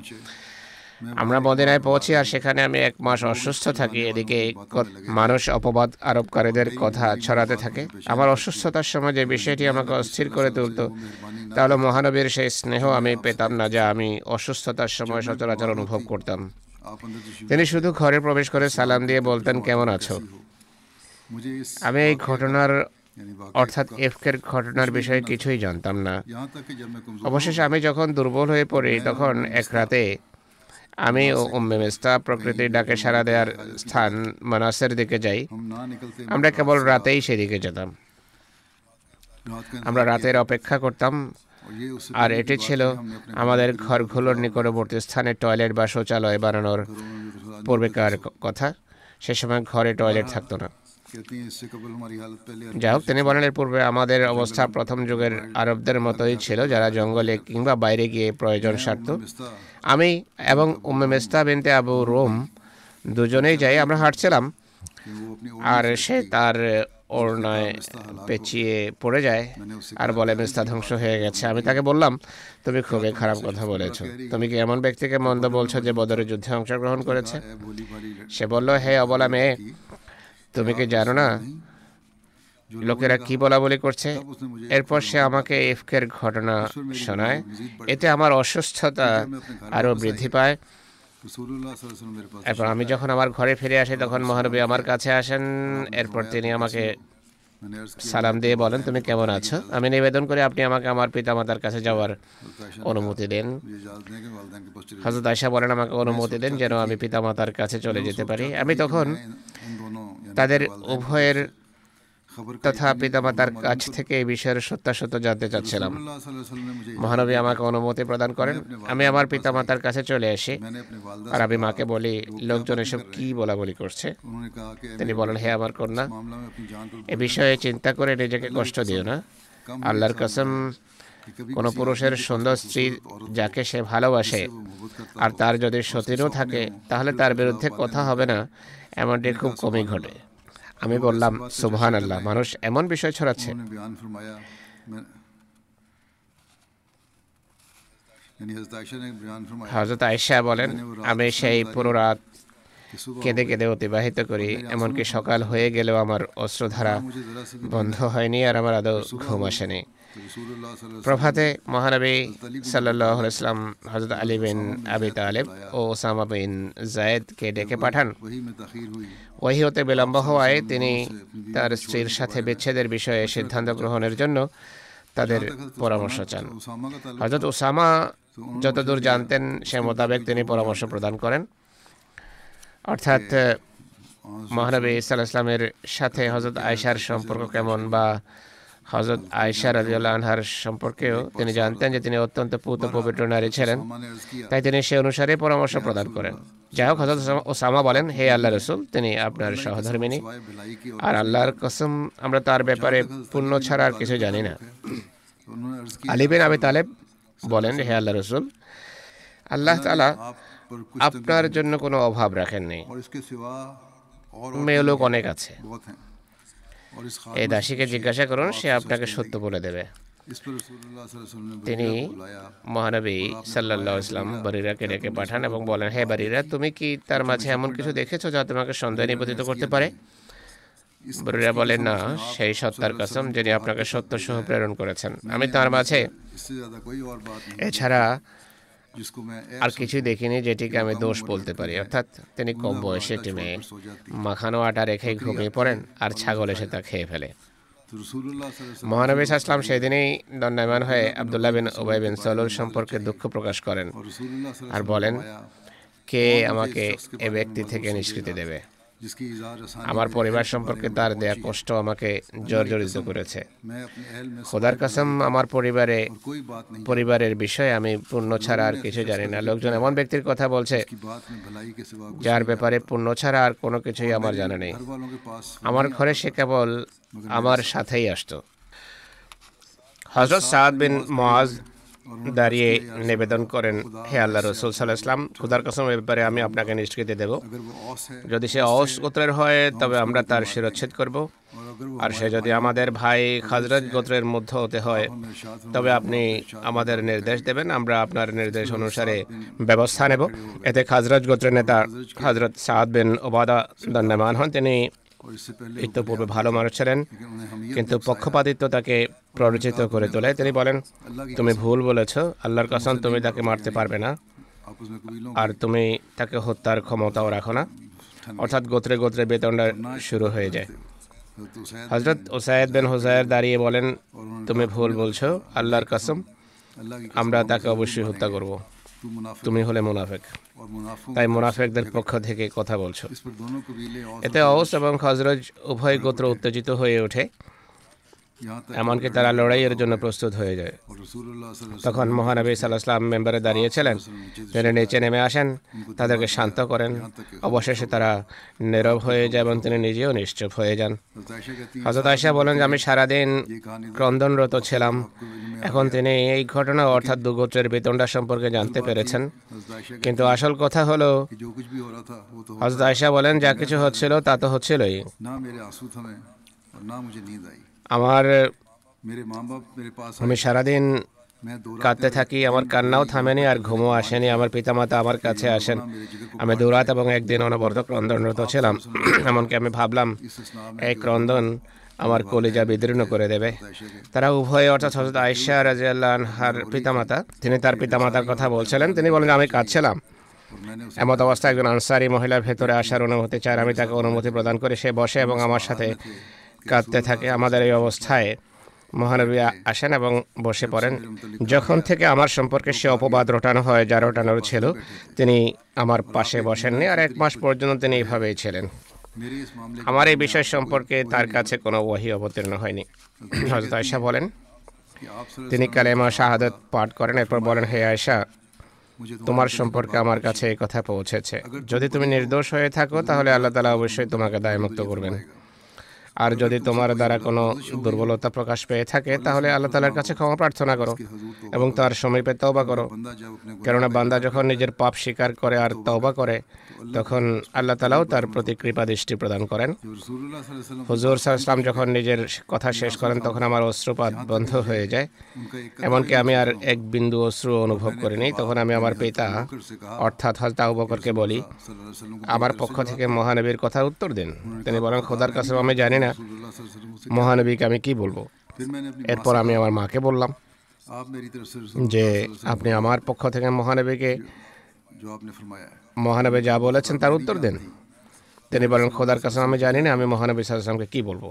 আমরা মদিনায় পৌঁছি আর সেখানে আমি এক মাস অসুস্থ থাকি। এদিকে মানুষ অপবাদ আরোপকারীদের কথা ছড়াতে থাকে। আমার অসুস্থতার সময় যে বিষয়টি আমাকে অস্থির করে তুলত তাহলে মহানবীর সেই স্নেহ আমি পেতাম না যা আমি অসুস্থতার সময় সচরাচর অনুভব করতাম। आप अंदर तशरीफ তিনি শুধু ঘরে প্রবেশ করে সালাম দিয়ে বলতেন, কেমন আছো। मुझे इस আমি এই ঘটনার यानी वाकई অর্থাৎ এফকের ঘটনার বিষয়ে কিছুই জানতাম না। यहाँ तक कि जब मैं कमजोर অবশেষে আমি যখন দুর্বল হয়ে পড়ি তখন এক রাতে আমি ও উম্মে মিস্তা প্রকৃতির ডাকে সাড়া দেওয়ার স্থান মানাসের দিকে যাই। हम ना निकलते আমরা কেবল রাতেই সেদিকে যেতাম। रात का আমরা রাতের অপেক্ষা করতাম। और ये उससे আর এটি ছিল আমাদের ঘরগুলোর নিকটবর্তী স্থানে টয়লেট বা শৌচালয় বানানোর পূর্বেকার কথা। সে সময় ঘরে টয়লেট থাকতো না। कहती हैं इससे कबल हमारी हालत पहले যাই হোক, তিনি বলেন এর পূর্বে আমাদের অবস্থা প্রথম যুগের আরবদের মতোই ছিল, যারা জঙ্গলে কিংবা বাইরে গিয়ে প্রয়োজন সারত। मिस्ता আমি এবং উম্মে মিস্তা বিনতে আবু রুম দুজনেই যাই। আমরা হাঁটছিলাম कि वो अपनी আর সে তার ওড়নায় পেঁচিয়ে পড়ে যায় আর বলে, মিস্তা ধ্বংস হয়ে গেছে। আমি তাকে বললাম, তুমি খুবই খারাপ কথা বলেছো। তুমি কি এমন ব্যক্তিকে মন্দ বলছো যে বদরের যুদ্ধে অংশগ্রহণ করেছে? भोली भाली সে বলল, হে অবলা মেয়ে, তুমি কি জানো না লোকেরা কি বলা বলি করছে? এরপর সে আমাকে ইফকের ঘটনা শোনায়। এতে আমার অসুস্থতা আরও বৃদ্ধি পায়। रसूलुल्लाह सल्लल्लाहु अलैहि वसल्लम मेरे पास এরপর আমি যখন আমার ঘরে ফিরে আসি তখন মহানবী আমার কাছে আসেন। এরপর তিনি আমাকে मैंने अर्ज किया সালাম দিয়ে বলেন, তুমি কেমন আছো। আমি নিবেদন করি আপনি আমাকে আমার পিতামাতার কাছে যাওয়ার অনুমতি দেন। मुझे इजाजत दें कि वालिदैन के पास चले হযরত আয়েশা বলেন, আমাকে অনুমতি দেন যেন আমি পিতামাতার কাছে চলে যেতে পারি। আমি তখন इन दोनों यानी তাদের উভয়ের खबर का তথা পিতামাতার কাছ থেকে এই বিষয়ের সত্যাসত্য জানতে চাচ্ছিলাম। रसूलुल्लाह सल्लल्लाहु अलैहि वसल्लम ने मुझे মহানবী আমাকে অনুমতি প্রদান করেন। আমি আমার পিতামাতার কাছে চলে আসি मैंने अपने वालिदा আর से আমি कहा, মাকে বলি, লোকজন এসব কি বলাবলি করছে। उन्होंने कहा कि তিনি বলেন, হে আমার কন্যা, मामला में अपनी जान पर এ বিষয়ে চিন্তা করে নিজেকে কষ্ট দিও না। আল্লাহর কসম, কোনো পুরুষের সুন্দর স্ত্রী যাকে সে ভালোবাসে আর তার যদি সতীনও থাকে তাহলে তার বিরুদ্ধে কথা হবে না, এমনটি খুব কমই ঘটে। আমি বললাম, সুবহান আল্লাহ, মানুষ এমন বিষয় ছড়াচ্ছে। उन्होंने बयान फरमाया यानी हज़रत आयशा ने बयान फरमाया হযরত আয়েশা বলেন, আমি সেই পুরো রাত कि सुबह কেঁদে কেঁদে অতিবাহিত করি, এমনকি সকাল হয়ে গেলেও আমার অশ্রুধারা मुझे ज़रा सी भी বন্ধ হয়নি আর আমার আদৌ ঘুম আসেনি। तो रसूलुल्लाह सल्लल्लाहु अलैहि প্রভাতে মহানবী সাল্লাল্লাহু আলাইহি ওয়াসাল্লাম হযরত আলী বিন আবি তালেব ও ওসামা বিন যায়েদকে ডেকে পাঠান। वसल्लम वही में ताखीर हुई ওহী হতে বিলম্ব হওয়ায় তিনি তার স্ত্রীর সাথে বিচ্ছেদের বিষয়ে সিদ্ধান্ত গ্রহণের জন্য তাদের পরামর্শ চান। उसामा का ताल्लुक হযরত ওসামা যতদূর জানতেন সে মোতাবেক তিনি পরামর্শ প্রদান করেন, অর্থাৎ মহানবী সাল্লাল্লাহু আলাইহি ওয়াসাল্লামের সাথে হযরত আয়েশার সম্পর্ক কেমন বা হযরত আয়েশা রাদিয়াল্লাহু আনহার সম্পর্কেও তিনি জানতেন যে তিনি অত্যন্ত পূত পবিত্র নারী ছিলেন, उसामा ने अर्ज किया তাই তিনি সে অনুসারে পরামর্শ প্রদান করেন। যাই হোক, হযরত ওসামা বলেন, হে আল্লাহ রাসূল, তিনি আপনার সহধর্মিণী सिवाय भलाई की और আর আল্লাহর কসম আমরা তার ব্যাপারে পুণ্য ছাড়া আর কিছু জানি না। उन्होंने अर्ज किया আলী বিন আবি তালেব বলেন, হে আল্লাহ রাসূল, আল্লাহ তাআলা आप पर कुछ আপনার জন্য কোনো অভাব রাখেননি, और इसके सिवा और মেয়ে লোক অনেক আছে। बहुत हैं और इस এই खास দাসীকে জিজ্ঞাসা করুন, সে আপনাকে সত্য বলে দেবে। इस पर रसूलुल्लाह सल्लल्लाहु अलैहि वसल्लम ने তিনি बुलाया মহানবী সাল্লাল্লাহু আলাইহি ওয়াসাল্লাম বারিরাকে ডেকে পাঠান এবং বলেন, হে বারিরা, তুমি কি তার মাঝে এমন কিছু দেখেছো যা তোমাকে সন্দেহ নিবেদিত করতে পারে? বারিরা বলেন, না, সেই সত্তার কসম যিনি আপনাকে সত্য সহ প্রেরণ করেছেন, আমি তার মাঝে इससे ज्यादा कोई और बात नहीं এছাড়া जिसको मैं আর কিছুই দেখিনি যেটিকে আমি দোষ বলতে পারি। অর্থাৎ তিনি কম বয়সে একটি মেয়ে মাখানো আটা রেখে ঘুমিয়ে পড়েন আর ছাগল এসে তা খেয়ে ফেলে। तो रसूलुल्लाह सल्लल्लाहु अलैहि মহানবী সাল্লাল্লাহু আলাইহি ওয়াসাল্লাম সেদিনই দণ্ডায়মান হয়ে আব্দুল্লাহ বিন উবাই বিন সালুল সম্পর্কে দুঃখ প্রকাশ করেন वसल्लम और रसूलुल्लाह सल्लल्लाहु আর अलैहि বলেন, वसल्लम ने কে আমাকে এ ব্যক্তি থেকে নিষ্কৃতি দেবে? जिसकी इज़हार आसानी আমার পরিবার সম্পর্কে তার দেয়া কষ্ট আমাকে জর্জরিত করেছে। मैं अपने अहल में খোদার কসম, আমার कोई बात नहीं পরিবারের বিষয়ে আমি পুণ্য ছাড়া আর কিছু জানি না। লোকজন এমন ব্যক্তির কথা বলছে की बात में भलाई के सिवा कुछ যার ব্যাপারে পুণ্য ছাড়া আর কোনো কিছুই আমার জানা নেই। घर वालों के पास আমার ঘরে সে কেবল আমার সাথেই আসতো। হযরত সাদ বিন মুআজ দাঁড়িয়ে নিবেদন করেন, হে আল্লাহ রাসূল সাল্লাল্লাহু আলাইহি ওয়াসাল্লাম, খোদার কসম, এ ব্যাপারে আমি আপনাকে নিষ্কৃতি দেব। अगर वो औस है যদি সে অস গোত্রের হয় তবে আমরা তার শিরচ্ছেদ করব, और अगर वो আর সে যদি আমাদের ভাই খাজরাজ গোত্রের মধ্যে হতে হয় তবে আপনি আমাদের নির্দেশ দেবেন, আমরা আপনার নির্দেশ অনুসারে ব্যবস্থা নেব। এতে খাজরাজ গোত্রের নেতা হযরত সাদ বিন উবাদা দণ্ডায়মান হন। তিনি और इससे पहले ইত্যপূর্বে ভালো মানুষ ছিলেন, लेकिन उन्हें हम ये কিন্তু পক্ষপাতিত্ব তাকে প্ররোচিত করে তোলে। তিনি বলেন, তুমি ভুল বলেছ, আল্লাহর কসম তুমি তাকে মারতে পারবে না आपस में कबीलों আর তুমি তাকে হত্যার ক্ষমতাও রাখো না। অর্থাৎ গোত্রে গোত্রে বেতনটা শুরু হয়ে যায়। तो शायद হযরত উসাইদ বিন হুযায়র দাঁড়িয়ে বলেন, তুমি ভুল বলছো, আল্লাহর কসম अल्लाह की আমরা তাকে অবশ্যই হত্যা করব। तू मुनाफिक তুমি হলে মুনাফিক, और मुनाफिक তাই মুনাফিকদের পক্ষ থেকে কথা বলছো। इस पर दोनों कबीले और এতে ঔস এবং খজরজ উভয় গোত্র উত্তেজিত হয়ে ওঠে, यहाँ तक এমনকি তারা লড়াইয়ের জন্য প্রস্তুত হয়ে যায়। और रसूलुल्लाह सल्लल्लाहु তখন মহানবী সাল্লাল্লাহু আলাইহি ওয়াসাল্লাম মেম্বারে দাঁড়িয়েছিলেন, তিনি নিচে নেমে আসেন, তাদেরকে শান্ত করেন। অবশেষে তারা নীরব হয়ে যায় এবং তিনি নিজেও নিশ্চুপ হয়ে যান। अलैहि आयशा कहती है হযরত আয়েশা বলেন যে আমি সারাদিন ক্রন্দনরত ছিলাম। এখন তিনি এই ঘটনা অর্থাৎ দুগোত্রের বেতনটা সম্পর্কে জানতে পেরেছেন, हज़रत आयशा কিন্তু আসল কথা হলো कि जो कुछ भी हो रहा था वो तो হযরত আয়েশা বলেন যা কিছু হচ্ছিল তা তো হচ্ছিলই। ना मेरे आंसू थमे और ना मुझे नींद आई আমার मेरे माँ बाप मेरे पास আমি সারাদিন मैं दो रात কাঁদতে থাকি, আমার কান্নাও থামেনি আর ঘুমও আসেনি। আমার পিতামাতা আমার কাছে আসেন, আমি দুরাত এবং একদিন অনবরত ক্রন্দনরত ছিলাম। এমনকি আমি ভাবলাম इस स्नान এই ক্রন্দন আমার কলিজা বিদীর্ণ করে দেবে। তারা উভয়ে অর্থাৎ হযরত আয়েশা রাদিয়াল্লাহু আনহার পিতামাতা, তিনি তার পিতামাতার কথা বলছিলেন। তিনি বলেন আমি কাঁদছিলাম। और मैंने उसे এমত অবস্থায় একজন আনসারী মহিলা ভেতরে আসার অনুমতি চায়। আমি তাকে অনুমতি প্রদান করে সে বসে এবং আমার সাথে কাঁদতে থাকে। আমাদের এই অবস্থায় মহানবী আসেন এবং বসে পড়েন। যখন থেকে আমার সম্পর্কে সে অপবাদ রটানো হয়, যা রটানোর ছিল, তিনি আমার পাশে বসেননি আর 1 মাস পর্যন্ত তিনি এইভাবেই ছিলেন। मेरे इस मामले আমার এই বিষয় সম্পর্কে তার কাছে কোনো ওয়াহি অবতীর্ণ হয়নি। হযরত আয়েশা বলেন, कि आप তিনি কালেমা শাহাদাত পাঠ করেন, এরপর বলেন, হে আয়েশা, मुझे তোমার সম্পর্কে আমার কাছে এই কথা পৌঁছেছে, যদি তুমি নির্দোষ হয়ে থাকো তাহলে আল্লাহ তাআলা অবশ্যই তোমাকে দায়মুক্ত করবেন, আর যদি তোমার দ্বারা কোনো দুর্বলতা প্রকাশ পেয়ে থাকে তাহলে আল্লাহ তাআলার কাছে ক্ষমা প্রার্থনা করো এবং তার সমীপে তওবা করো। बंदा जब अपने কেননা বান্দা যখন নিজের পাপ স্বীকার করে আর তওবা করে তখন আল্লাহ তাআলাও তার প্রতি কৃপা দৃষ্টি প্রদান করেন। रसूलुल्लाह सल्लल्लाहु अलैहि वसल्लम হুজুর সাল্লাল্লাহু আলাইহি ওয়াসাল্লাম যখন নিজের কথা শেষ করেন তখন আমার অশ্রুপাত বন্ধ হয়ে যায়, उनका एक এমনকি আমি আর এক বিন্দু অশ্রু অনুভব করিনি। তখন আমি আমার পিতা অর্থাৎ হযরত আবু বকরকে বলি, सल्लल्लाहु अलैहि वसल्लम को আমার পক্ষ থেকে মহানবীর কথা উত্তর দিন। তিনি বলেন, খোদার কাছে আমি জানি না रसूलुल्लाह सल्लल्लाहु अलैहि वसल्लम से মহানবীকে আমি কি বলবো। फिर मैंने अपनी এরপর আমি আমার মাকে বললাম आप मेरी तरफ से যে আপনি আমার পক্ষ থেকে মহানবীকে जो आपने फरमाया है মহানবী যা বলেছেন তার উত্তর দেন। তিনি বলেন, খোদার কাছে আমি জানি না আমি মহানবী সাল্লাল্লাহু আলাইহি ওয়াসাল্লামকে কি বলবো।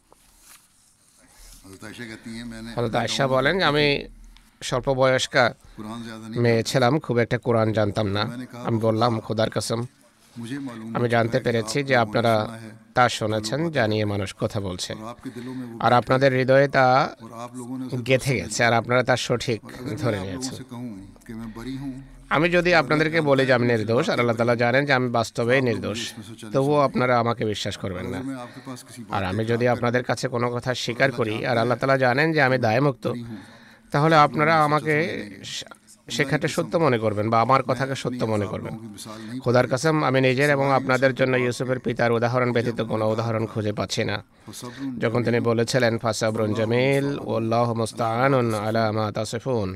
हज़रत आयशा कहती हैं मैंने হযরত আয়েশা বলেন যে আমি স্বল্প বয়স্কা कुरान ज़्यादा नहीं মেয়ে ছিলাম, খুব একটা কোরআন জানতাম না। আমি বললাম, খোদার কসম मुझे मालूम আমি জানতে পেরেছি যে আপনারা তা শুনেছেন জানিয়ে মানুষ কথা বলছে, और आपके दिलों में वो আর আপনাদের হৃদয়ে তা और आप लोगों ने उसे গেঁথে গেছে আর আপনারা তা সঠিক ধরে आप लोगों নিয়েছেন। से कहूँ कि मैं बरी हूँ আমি যদি আপনাদেরকে বলি যে আমি নির্দোষ আর আল্লাহ তাআলা জানেন যে আমি বাস্তবেই নির্দোষ, তবুও আপনারা আমাকে বিশ্বাস করবেন না। मैं आपके पास किसी আর আমি যদি আপনাদের কাছে কোনো কথা স্বীকার করি আর আল্লাহ তাআলা জানেন যে আমি দায়মুক্ত, তাহলে আপনারা আমাকে সেক্ষেত্রে সত্য মনে করবেন বা আমার কথাকে সত্য মনে করবেন। की मिसाल नहीं খোদার কসম আমি নিজের এবং আপনাদের জন্য ইউসুফের পিতার উদাহরণ ব্যতীত কোনো উদাহরণ খুঁজে পাচ্ছি না। फसब्रुन যখন তিনি বলেছিলেন, ফাসাবরুন জামিল ওয়াল্লাহু মুস্তাআনুন আলা মা তাসিফুন,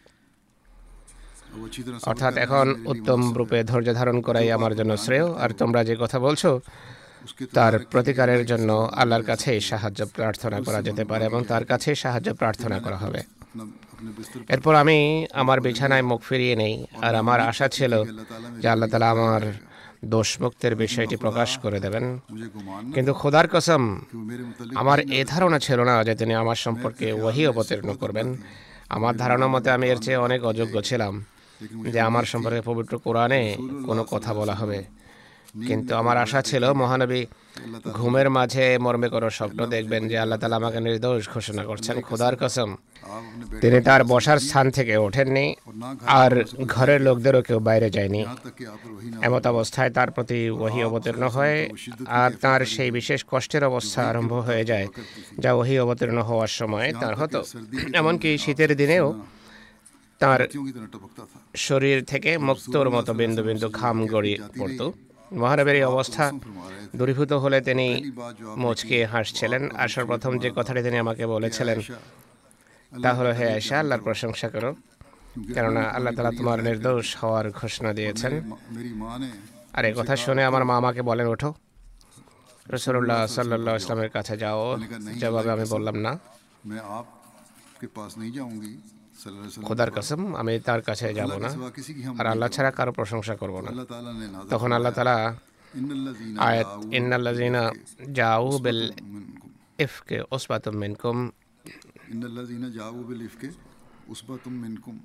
वो अच्छी तरह অর্থাৎ এখন উত্তম রূপে ধৈর্য ধারণ করাই আমার জন্য শ্রেয়, আর তোমরা যে কথা বলছো उसके তার প্রতিকারের জন্য আল্লাহর কাছেই সাহায্য প্রার্থনা করা যেতে পারে এবং তার কাছেই সাহায্য প্রার্থনা করা হবে। अपने बिस्तर এরপর আমি আমার বিছানায় মুখ ফিরিয়ে নেই, আর আমার আশা ছিল যে আল্লাহ তাআলা আমার দোষমুক্তের বিষয়টি প্রকাশ করে দেবেন। मुझे गुमान न কিন্তু খোদার কসম कि वो मेरे मुतालिक আমার এ ধারণা ছিল না যে তিনি আমার সম্পর্কে ওহী অবতীর্ণ করবেন। আমার ধারণা মতে আমি এর চেয়ে অনেক অযোগ্য ছিলাম যে আমার সম্পর্কে পবিত্র কোরআনে কোনো কথা বলা হবে। কিন্তু আমার আশা ছিল মহানবী ঘুমের মাঝে মর্মে কোনো স্বপ্ন দেখবেন যে আল্লাহ তাআলা আমাকে নির্দোষ ঘোষণা করছেন। খোদার কসম आप अपने बेटे তিনি তার বসার স্থান থেকে ওঠেননি আর ঘরের লোকদেরও কেউ বাইরে যায়নি। यहाँ तक कि आप पर वही ना এমত অবস্থায় তার প্রতি ওহী অবতীর্ণ হয় আর তার সেই বিশেষ কষ্টের অবস্থা আরম্ভ হয়ে যায় যা ওহী অবতীর্ণ হওয়ার সময় তার হতো। এমনকি শীতের দিনেও তার क्यों की तरह टपकता था শরীর থেকে মুক্তোর মতো বিন্দু বিন্দু ঘাম গড়িয়ে পড়ত। মহানবীর এই অবস্থা फरमा रहे थे দূরীভূত হলে তিনি पहली बात जो आप মুচকি হাসছিলেন। আর সর্বপ্রথম যে কথাটি তিনি আমাকে বলেছিলেন তা হলো, হে আয়েশা, আল্লাহর প্রশংসা করো, কেননা আল্লাহ তাআলা তোমার নির্দোষ হওয়ার ঘোষণা দিয়েছেন। मेरी माँ ने আর এই কথা শুনে আমার মা আমাকে বলেন, ওঠো, রাসূলুল্লাহ সাল্লাল্লাহু আলাইহি ওয়াসাল্লামের কাছে যাও। জবাবে আমি বললাম, না, मैं आपके पास नहीं जाऊंगी सल्लल्लाहु अलैहि वसल्लम খোদার কসম আমি তার কাছে যাব না सिवा किसी की हम আর আল্লাহ ছাড়া কারো প্রশংসা করব না। अल्लाह ताला ने नाज़िल তখন আল্লাহ তাআলা इन्नल्लज़ीना আয়াত जाऊ ইন্নাল্লাযীনা জাউ বিল मिनकुम ইফকি উসবাতুম মিনকুম इन्नल्लज़ीना जाऊ बिल इफ्के उसबतुम मिनकुम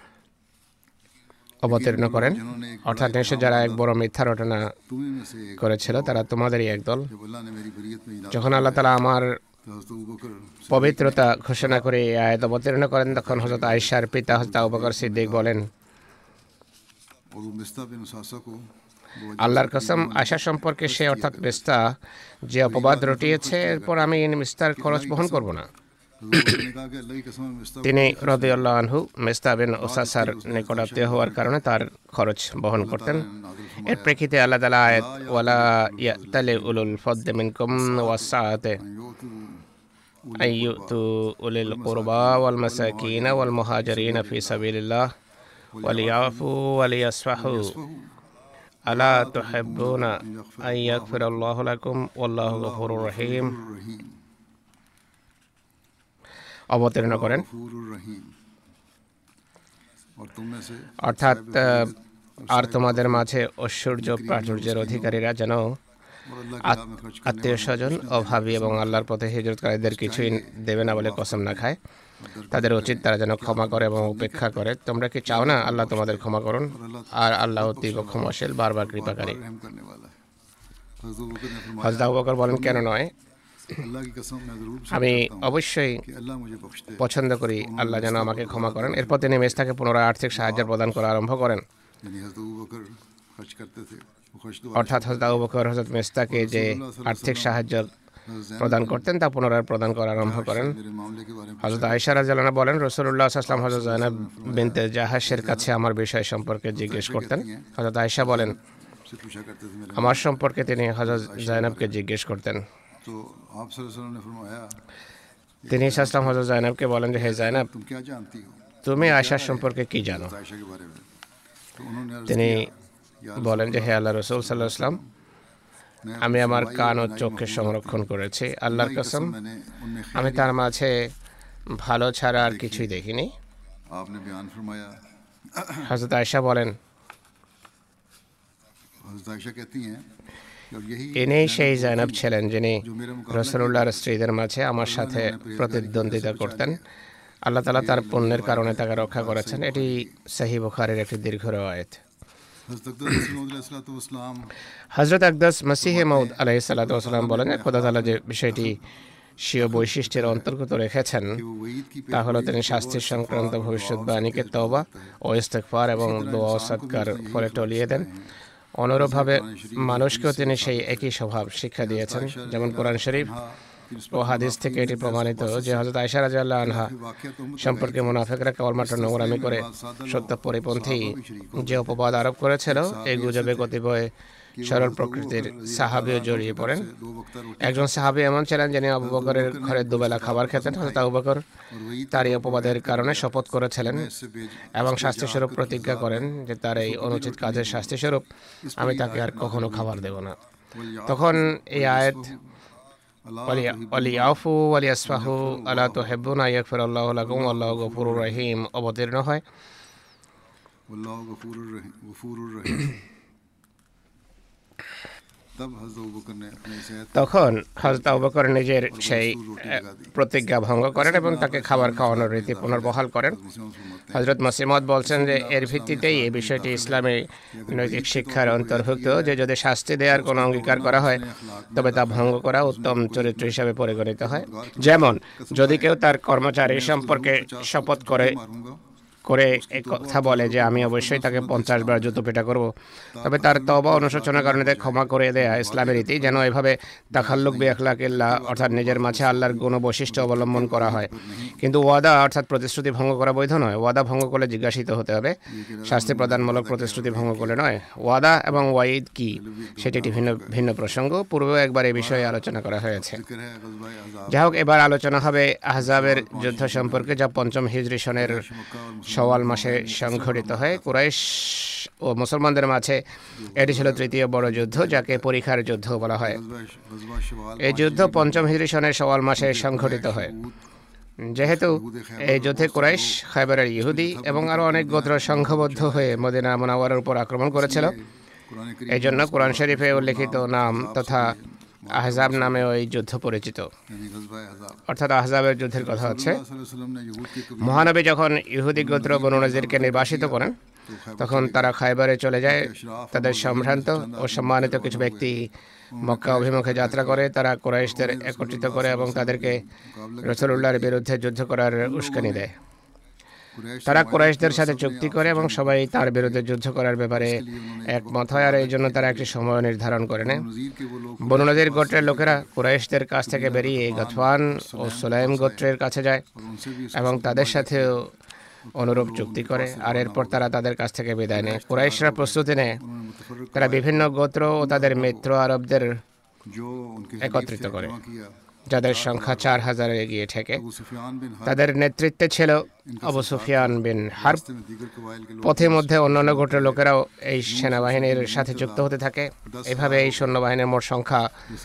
অবতীর্ণ করেন, অর্থাৎ নিশ্চয় যারা এক বড় মিথ্যা রটনা तुम्हें में से एक করেছিল তারা তোমাদেরই একদল। जब अल्लाह ने मेरी बरीयत में इनाम যখন আল্লাহ তাআলা আমার तो हज़रत अबू बकर পবিত্রতা ঘোষণা করে এই আয়াত অবতীর্ণ করেন, তখন হযরত আয়েশার পিতা হযরত আবু বকর সিদ্দিক বলেন, और वो मिस्ता बिन सासा को वो আল্লাহর কসম, আয়েশা সম্পর্কে সে অর্থাৎ মিস্তা যে অপবাদ রটিয়েছে, এরপর আমি এই মিস্তার খরচ বহন করব না। हज़रत ने कहा कि अल्लाह की कसम मिस्ता তিনি রাদিয়াল্লাহু আনহু মিস্তা বিন ওসাসার নিকটাত্মীয় হওয়ার কারণে তার খরচ বহন করতেন। এর প্রেক্ষিতে আল্লাহ তাআলা আয়াত ওয়ালা ইয়াতালি উলুল ফদলি মিনকুম ওয়াসআতি আইয়ুতু উলিল কুরবা ওয়াল মাসাকিন ওয়াল মুহাজিরিন ফি সাবিলিল্লাহ ওয়ালিয়াফু ওয়ালিয়াসফাহু আলা তুহিব্বুনা আন ইয়াগফিরাল্লাহু লাকুম ওয়াল্লাহু গফুরুর রহিম रहीम অবতীর্ণ করেন। गफूरुर रहीम और तुम में से অর্থাৎ আর তোমাদের মাঝে ঐশ্বর্য প্রাচুর্যের অধিকারীরা যেন और अल्लाह की राह में खर्च करने আত্মীয় স্বজন অভাবী এবং আল্লাহর পথে হিজরতকারীদের কিছুই দেবে না বলে কসম না খায়। তাদের উচিত তারা যেন ক্ষমা করে এবং উপেক্ষা করে। তোমরা কি চাও না আল্লাহ তোমাদের ক্ষমা করুন? আর আল্লাহ অতীব ক্ষমাশীল, বারবার কৃপাকারী। रहम करने वाला है हज़रत अबू बकर ने फरमाया, হযরত আবু বকর বলেন, কেন নয়, अल्लाह की कसम मैं ज़रूर আমি पसंद करता हूँ অবশ্যই कि अल्लाह मुझे बख्श दे। পছন্দ করি আল্লাহ যেন আমাকে ক্ষমা করেন। এরপর তিনি মেজদাকে পুনরায় আর্থিক সাহায্য প্রদান করা আরম্ভ করেন। यानी हज़रत अबू बकर खर्च करते थे, वो खर्च दोबारा অর্থাৎ হযরত আবু বকর হযরত মেজদাকে যে আর্থিক সাহায্য প্রদান করতেন তা পুনরায় প্রদান করা আরম্ভ করেন। मेरे मामले के बारे में হযরত আয়েশা রাদিয়াল্লাহু আনহা বলেন, রাসূলুল্লাহ সাল্লাল্লাহু আলাইহি ওয়াসাল্লাম হযরত যায়েনব বিনতে জাহাশের কাছে আমার বিষয় সম্পর্কে জিজ্ঞেস করতেন। হযরত আয়েশা বলেন, से पूछा करते थे मेरे। আমার সম্পর্কে তিনি হযরত যায়েনবকে জিজ্ঞেস করতেন। तो आप सल्लल्लाहु अलैहि वसल्लम ने फरमाया, তিনি সাল্লাল্লাহু হযরত যায়েনবকে বলেন যে, হে যায়েনব, तुम क्या जानती हो তুমি আয়েশার সম্পর্কে কি জানো? आयशा के बारे में? तो उन्होंने अर्ज़ তিনি किया, বলেন যে, হে আল্লাহ রাসূল সাল্লাল্লাহু আলাইহি ওয়াসাল্লাম, আমি আমার কান ও চোখকে সংরক্ষণ করেছি। আল্লাহর কসম, मैंने उनमें আমি তার মাঝে ভালো ছাড়া আর কিছুই দেখিনি। आपने बयान फरमाया। হযরত আয়েশা বলেন, हज़रत आयशा कहती हैं कि और यही ইনি সেই যায়েনব ছিলেন যিনি রাসূলুল্লাহর স্ত্রীদের মাঝে আমার সাথে প্রতিদ্বন্দ্বিতা করতেন। আল্লাহ তাআলা তার পুণ্যের কারণে তাকে রক্ষা করেছেন। এটি সহিহ বুখারীর একটি দীর্ঘ রওয়ায়াত। হযরত আকদাস মসিহে মউদ আলাইহিস সালাতু ওয়াস সালাম বলেন, খোদা তাআলা যে বিষয়টি স্বীয় বৈশিষ্ট্যের অন্তর্গত রেখেছেন তা হলো তিনি শাস্তি সংক্রান্ত ভবিষ্যৎবাণীকে তওবা ও ইস্তিগফার এবং দোয়া ও সাদকার ফলে টলিয়ে দেন। অনুরূপভাবে মানুষকেও তিনি সেই একই স্বভাব শিক্ষা দিয়েছেন। যেমন কোরআন শরীফ ও হাদিস থেকে এটি প্রমাণিত যে হযরত আয়েশা রাদিয়াল্লাহু আনহা সম্পর্কে মুনাফিকরা কেবলমাত্র নোংরামি করে সত্য পরিপন্থী যে অপবাদ আরোপ করেছিল, এই গুজবে কতিপয় সরল প্রকৃতির সাহাবীও জড়িয়ে পড়েন। একজন সাহাবী এমন ছিলেন যিনি আবু বকরের ঘরে দুবেলা খাবার খেতেন। হযরত আবু বকর তার এই অপবাদের কারণে শপথ করেছিলেন এবং শাস্তিস্বরূপ প্রতিজ্ঞা করেন যে তার এই অনুচিত কাজের শাস্তিস্বরূপ আমি তাকে আর কখনো খাবার দেব না। তখন এই আয়াত ওয়ালিয়াফু ওয়ালিয়াসফাহু আলা তুহিব্বুনা ইয়াগফিরাল্লাহু লাকুম ওয়াল্লাহু গফুরুর রহিম অবতীর্ণ হয়। वल्लाहु गफूरुर रहीम। तब हज़रत अबू बकर ने अपने इस आयत তখন হযরত আবু বকর নিজের সেই প্রতিজ্ঞা ভঙ্গ করেন এবং তাকে খাবার খাওয়ানোর রীতি পুনর্বহাল করেন। হযরত মসিমত বলছেন যে এর ভিত্তিতেই এই বিষয়টি ইসলামী নৈতিক শিক্ষার অন্তর্ভুক্ত যে যদি শাস্তি দেওয়ার কোনো অঙ্গীকার করা হয় তবে তা ভঙ্গ করা উত্তম চরিত্র হিসাবে পরিগণিত হয়। যেমন যদি কেউ তার কর্মচারী সম্পর্কে শপথ করে এই কথা বলে যে আমি অবশ্যই তাকে 50 বার জুতো পেটা করব, তবে তার তওবা অনুশোচনার কারণে তাকে ক্ষমা করে দেয়া ইসলামের রীতি। যেন এভাবে তাখাল্লুক বিআখলাকিল্লাহ অর্থাৎ নিজের মাঝে আল্লাহর গুণ ও বৈশিষ্ট্য অবলম্বন করা হয়। কিন্তু ওয়াদা অর্থাৎ প্রতিশ্রুতি ভঙ্গ করা বৈধ নয়। ওয়াদা ভঙ্গ করলে জিজ্ঞাসিত হতে হবে, শাস্তি প্রদানমূলক প্রতিশ্রুতি ভঙ্গ করলে নয়। ওয়াদা এবং ওয়াইদ কি সেটি একটি ভিন্ন ভিন্ন প্রসঙ্গ। পূর্বেও একবার এই বিষয়ে আলোচনা করা হয়েছে। जिक्र है ग़ज़वा अहज़ाब। যাই হোক, এবার আলোচনা হবে আহজাবের যুদ্ধ সম্পর্কে, যা 5ম হিজরি সনের শওয়াল মাসে সংঘটিত হয়। কুরাইশ ও মুসলমানদের মাঝে এটি ছিল তৃতীয় বড় যুদ্ধ, যাকে পরীক্ষার যুদ্ধ বলা হয়। ग़ज़वा शवाल এই যুদ্ধ 5ম হিজরি সনের শওয়াল মাসে সংঘটিত হয়। যেহেতু এই যুদ্ধে কুরাইশ, খায়বারের ইহুদি এবং আরও অনেক গোত্র সংঘবদ্ধ হয়ে মদিনা মুনাওয়ারার উপর আক্রমণ করেছিল, कुरान এই জন্য কোরআন শরীফে উল্লেখিত নাম তথা আহজাব নামে ওই যুদ্ধ পরিচিত। यानी ग़ज़वा अहज़ाब। অর্থাৎ আহজাবের যুদ্ধের কথা হচ্ছে। सल्लल्लाहु अलैहि वसल्लम ने यहूद के कबीले মহানবী যখন ইহুদি গোত্র বনু নজিরকে নির্বাসিত করেন তখন তারা খায়বারে চলে যায়। তাদের সম্ভ্রান্ত ও সম্মানিত কিছু ব্যক্তি মক্কা অভিমুখে যাত্রা করে। তারা কুরাইশদের একত্রিত করে এবং তাদেরকে রাসূলুল্লাহর বিরুদ্ধে যুদ্ধ করার উস্কানি দেয়। তারা কুরাইশদের সাথে চুক্তি করে এবং সবাই তার বিরুদ্ধে যুদ্ধ করার ব্যাপারে একমত হয়, আর এই জন্য তারা একটি সময় নির্ধারণ করে নেয়। नज़ीर के वो लोग বনু নজির গোত্রের লোকেরা কুরাইশদের কাছ থেকে বেরিয়ে গতফান ও সুলাইম গোত্রের কাছে যায় उनसे भी এবং তাদের সাথেও অনুরূপ চুক্তি করে, আর এরপর তারা তাদের কাছ থেকে বিদায় নেয়। কুরাইশরা প্রস্তুতি নেয়। मुतफर्रिक़ তারা বিভিন্ন গোত্র ও তাদের মিত্র আরবদের जो उनके একত্রিত করে, जमा किया। যাদের সংখ্যা 4000 এগিয়ে ঠেকে। अबू सुफियान बिन हर्ब তাদের নেতৃত্বে ছিল আবু সুফিয়ান বিন হার্ব। में दीगर कबाइल के लोग পথের মধ্যে অন্যান্য গোত্রের লোকেরাও এই সেনাবাহিনীর সাথে যুক্ত হতে থাকে। এভাবে এই সৈন্যবাহিনীর মোট সংখ্যা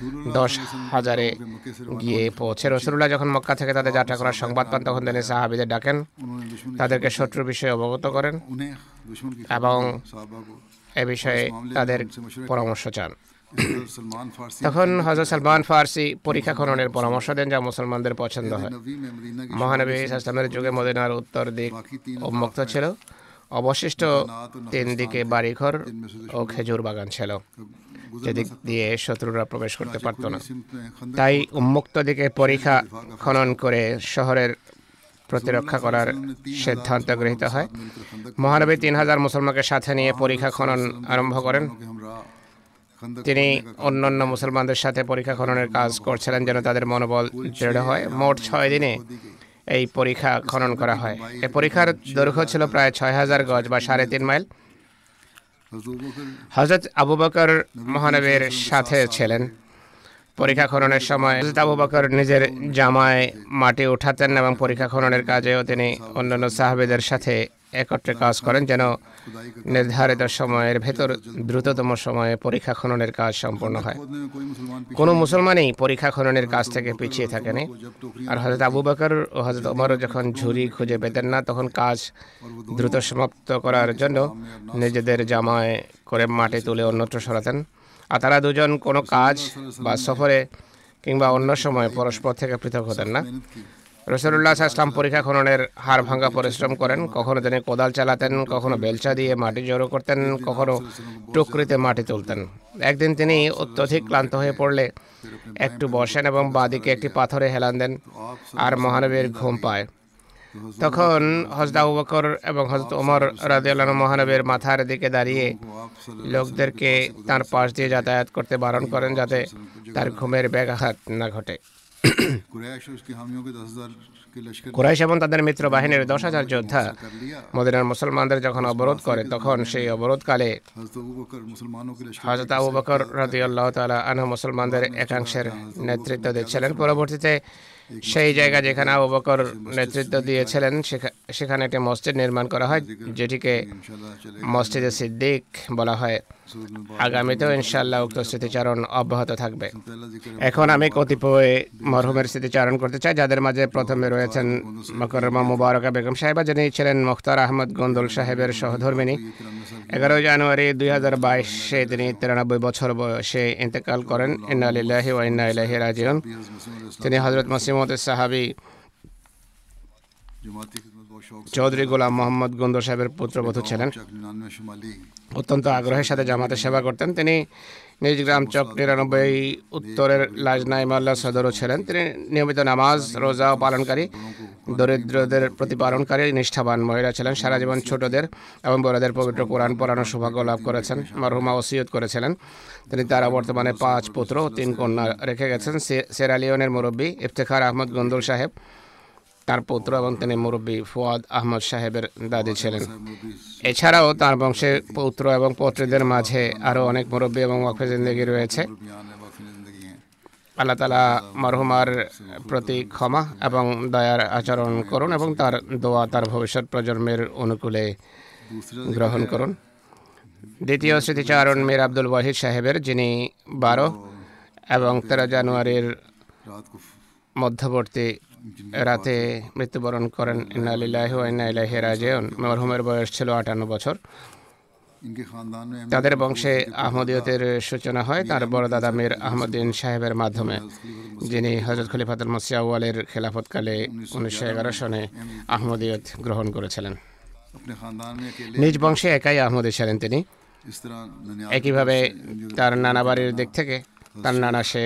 10,000-এ গিয়ে পৌঁছে। রাসূলুল্লাহ যখন মক্কা থেকে তাদের যাত্রা করার সংবাদ পান তখন তিনি সাহাবীদের ডাকেন, उन्होंने दुश्मन তাদেরকে শত্রুর বিষয়ে অবগত করেন उन्हें दुश्मन की এবং साहबा को এ বিষয়ে তাদের পরামর্শ চান। सलमान फारसी তখন হযরত সালমান ফারসি পরীক্ষা খননের পরামর্শ দেন, যা মুসলমানদের পছন্দ হয়। नबी में मदीना की মহানবী ইসলামের যুগে মদিনার উত্তর দিক উন্মুক্ত ছিল। অবশিষ্ট 3 দিকে বাড়িঘর ও খেজুর বাগান ছিল। যেদিক দিয়ে শত্রুরা প্রবেশ করতে পারত না। তাই উন্মুক্ত দিকে পরিখা খনন করে শহরের প্রতিরক্ষা করার সিদ্ধান্ত গৃহীত হয়। মহানবী ৩,০০০ মুসলমানকে সাথে নিয়ে পরিখা খনন আরম্ভ করেন। তিনি অন্যান্য মুসলমানদের সাথে পরিখা খননের কাজ করছিলেন যেন তাদের মনোবল দৃঢ় হয়। মোট ৬ দিনে এই পরিখা খনন করা হয়। এই পরীক্ষার দৈর্ঘ্য ছিল প্রায় ৬,০০০ গজ বা ৩.৫ মাইল। হযরত আবু বকর মহানবীর সাথে ছিলেন। পরিখা খননের সময় হযরত আবু বকর নিজের জামায় মাটি উঠাতেন এবং পরিখা খননের কাজেও তিনি অন্যান্য সাহাবীদের সাথে একত্রে কাজ করেন যেন নির্ধারিত সময়ের ভেতর দ্রুততম সময়ে পরিখা খননের কাজ সম্পন্ন হয়। কোনো মুসলমানই পরিখা খননের কাজ থেকে পিছিয়ে থাকেনি। আর হযরত আবু বকর ও হযরত ওমরও যখন ঝুড়ি খুঁজে পেতেন না, তখন কাজ দ্রুত সমাপ্ত করার জন্য নিজেদের জামায় করে মাটি তুলে অন্যত্র সরাতেন। আর তারা দুজন কোনো কাজ বা সফরে কিংবা অন্য সময় পরস্পর থেকে পৃথক হতেন না। রাসূলুল্লাহ সাল্লাল্লাহু আলাইহি ওয়াসাল্লাম পরিখা খননের হাড় ভাঙা পরিশ্রম করেন। কখনো তিনি কোদাল চালাতেন, কখনো বেলচা দিয়ে মাটি জড়ো করতেন, কখনো টুকরিতে মাটি তুলতেন। একদিন তিনি অত্যধিক ক্লান্ত হয়ে পড়লে একটু বসেন এবং বাঁদিকে একটি পাথরে হেলান দেন, আর মহানবীর ঘুম পায়। তখন হযরত আবু বকর এবং হযরত ওমর রাদিয়াল্লাহু আনহু মহানবীর মাথার দিকে দাঁড়িয়ে লোকদেরকে তার পাশ দিয়ে যাতায়াত করতে বারণ করেন যাতে তার ঘুমের ব্যাঘাত না ঘটে। কুরাইশ এবং তাদের মিত্র বাহিনীর ১০,০০০ যোদ্ধা মদিনার মুসলমানদের যখন অবরোধ করে, তখন সেই অবরোধকালে হযরত আবু বকর রাদিয়াল্লাহু তাআলা আনহু মুসলমানদের একাংশের নেতৃত্ব দিচ্ছিলেন। পরবর্তীতে সেই জায়গা যেখানে আবু বকর নেতৃত্ব দিয়েছিলেন সেখানে একটি মসজিদ নির্মাণ করা হয়, যেটিকে মসজিদে সিদ্দিক বলা হয়। আগামীতেও ইনশাআল্লাহ উক্ত স্মৃতিচারণ অব্যাহত থাকবে। এখন আমি কতিপয় মরহুমের স্মৃতিচারণ করতে চাই, যাদের মাঝে প্রথমে রয়েছেন মোকাররমা মুবারকা বেগম সাহেবা, যিনি ছিলেন মুখতার আহমদ গন্দুল সাহেবের সহধর্মিনী। ১১ জানুয়ারি ২০২২ তিনি ৯৩ বছর বয়সে ইন্তেকাল করেন। ইন্না লিল্লাহি ওয়া ইন্না ইলাইহি রাজিউন। তিনি হযরত মসিমউদ সাহাবী চৌধুরী গোলাম মোহাম্মদ গন্দুল সাহেবের পুত্রবধূ ছিলেন। অত্যন্ত আগ্রহের সাথে জামাতে সেবা করতেন। তিনি নিজ গ্রাম চক ৯৯ উত্তরের লাজনাই মাল্লা সদরও ছিলেন। তিনি নিয়মিত নামাজ রোজা পালনকারী, দরিদ্রদের প্রতিপালনকারী নিষ্ঠাবান মহিলা ছিলেন। সারা জীবন ছোটদের এবং বড়দের পবিত্র কোরআন পড়ানোর সৌভাগ্য লাভ করেছেন। মরহুমা ওসিয়ত করেছিলেন তিনি তারা বর্তমানে ৫ পুত্র ও ৩ কন্যা রেখে গেছেন। সেরালিওনের মুরব্বী ইফতেখার আহমদ গন্দুল সাহেব তার পুত্র এবং তিনি মুরব্বী ফুয়াদ আহমদ সাহেবের দাদি ছিলেন। এছাড়াও তার বংশে পুত্র এবং পৌত্রদের মাঝে আরও অনেক মুরব্বী এবং ওয়াকফে জিন্দেগি রয়েছে। আল্লাহ তাআলা মরহুমার প্রতি ক্ষমা এবং দয়ার আচরণ করুন এবং তার দোয়া তার ভবিষ্যৎ প্রজন্মের অনুকূলে গ্রহণ করুন। দ্বিতীয় স্মৃতিচারণ মীর আব্দুল ওয়াহিদ সাহেবের, যিনি ১২ এবং ১৩ জানুয়ারির মধ্যবর্তী রাতে মৃত্যুবরণ করেন। ইন্না লিল্লাহি ওয়া ইন্না ইলাইহি রাজিউন। মরহুমের বয়স ছিল ৫৮ বছর। তাদের বংশে আহমদিয়তের সূচনা হয় তার বড় দাদা মীর আহমদ্দিন সাহেবের মাধ্যমে, যিনি হযরত খলিফাতুল মসিহ আউয়ালের খেলাফতকালে ১৯১১ সনে আহমদিয়ত গ্রহণ করেছিলেন। নিজ বংশে একাই আহমদি ছিলেন তিনি। একইভাবে তার নানা বাড়ির দিক থেকে তার নানা শেখ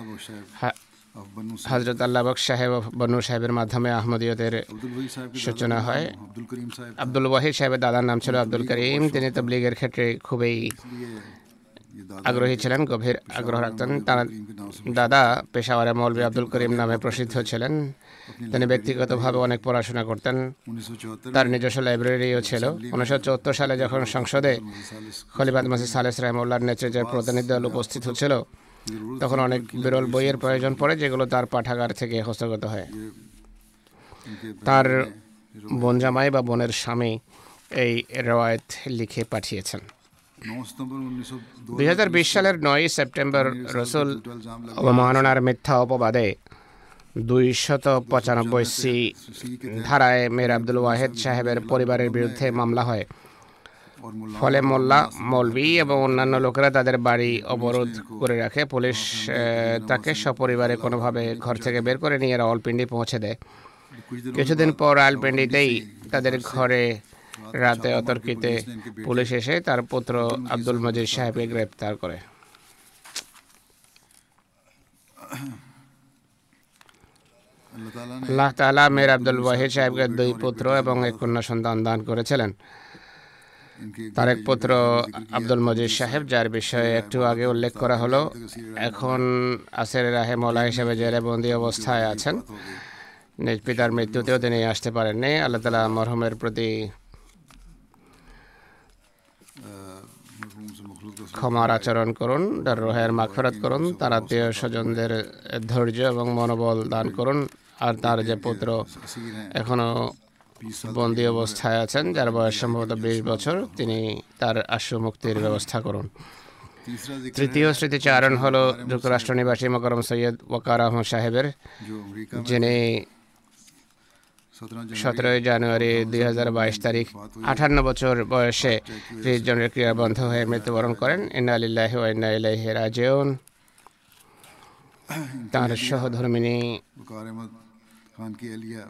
হযরত আল্লাহ বক্স সাহেব বনু সাহেবের মাধ্যমে আহমদিয়তের সূচনা হয়। আব্দুল ওয়াহিদ সাহেবের দাদার নাম ছিল আব্দুল করিম। তিনি তাবলীগের ক্ষেত্রে খুবই আগ্রহী ছিলেন, গভীর আগ্রহ রাখতেন। তার দাদা পেশাওয়ারে মৌলভী আব্দুল করিম নামে প্রসিদ্ধ ছিলেন। তিনি ব্যক্তিগতভাবে অনেক পড়াশোনা করতেন। তার নিজস্ব লাইব্রেরিও ছিল। ১৯৭৪ সালে যখন সংসদে খলিফাতুল মসিহ সালেহ রাহিমাহুল্লাহর নেতৃত্বে প্রতিনিধি দল উপস্থিত হচ্ছিল, তখন অনেক বিরল বইয়ের প্রয়োজন পড়ে, যেগুলো তার পাঠাগার থেকে হস্তগত হয়। তার বোন জামাই বা বোনের স্বামী এই রওয়ায়েত লিখে পাঠিয়েছেন। ২০২০ সালের ৯ সেপ্টেম্বর রসুল অবমাননার মিথ্যা অপবাদে ২৯৫ ধারায় মীর আব্দুল ওয়াহিদ সাহেবের পরিবারের বিরুদ্ধে মামলা হয়। ফলে মোল্লা, মৌলভী এবং অন্যান্য লোকেরা তাদের বাড়ি অবরোধ করে রাখে। পুলিশ তাকে সপরিবারে কোনোভাবে ঘর থেকে বের করে নিয়ে রাওয়ালপিন্ডি পৌঁছে দেয়। কিছুদিন পর রাওয়ালপিন্ডিতেই তাদের ঘরে রাতে অতর্কিতে পুলিশ এসে তার পুত্র আব্দুল মজিদ সাহেবকে গ্রেপ্তার করে। अल्लाह ताला ने আল্লাহ তাআলা মীর আব্দুল ওয়াহিদ সাহেবকে 2 পুত্র এবং 1 কন্যা সন্তান দান করেছিলেন। इनके তার এক পুত্র আব্দুল মজিদ সাহেব, যার বিষয়ে একটু আগে উল্লেখ করা হলো, এখন আসের রাহেমাহুল্লাহ হিসেবে জেলে বন্দী অবস্থায় আছেন। নিজ পিতার মৃত্যুতেও তিনি আসতে পারেননি। আল্লাহ তাআলা মরহুমের প্রতি ক্ষমার আচরণ করুন, তার রুহের মাগফিরাত করুন, তার আত্মীয় স্বজনদের ধৈর্য এবং মনোবল দান করুন। আর তার যে পুত্র এখনো বন্দী অবস্থায় আছেন, যার বয়স সম্ভবত 20 বছর, তিনি তার আশু মুক্তির ব্যবস্থা করুন। तीसरा जिक्र তৃতীয় স্মৃতিচারণ হলো যুক্তরাষ্ট্র নিবাসী মোকাররম সৈয়দ ওয়াকার আহমদ সাহেবের, जो अमेरिका में যিনি 17 17 জানুয়ারি 2022 তারিখ 58 বছর বয়সে হৃদযন্ত্রের ক্রিয়া বন্ধ হয়ে মৃত্যুবরণ করেন। ইন্না লিল্লাহি ওয়া ইন্না ইলাইহি রাজিউন। তার সহধর্মিণী वकार अहमद खान की अहलिया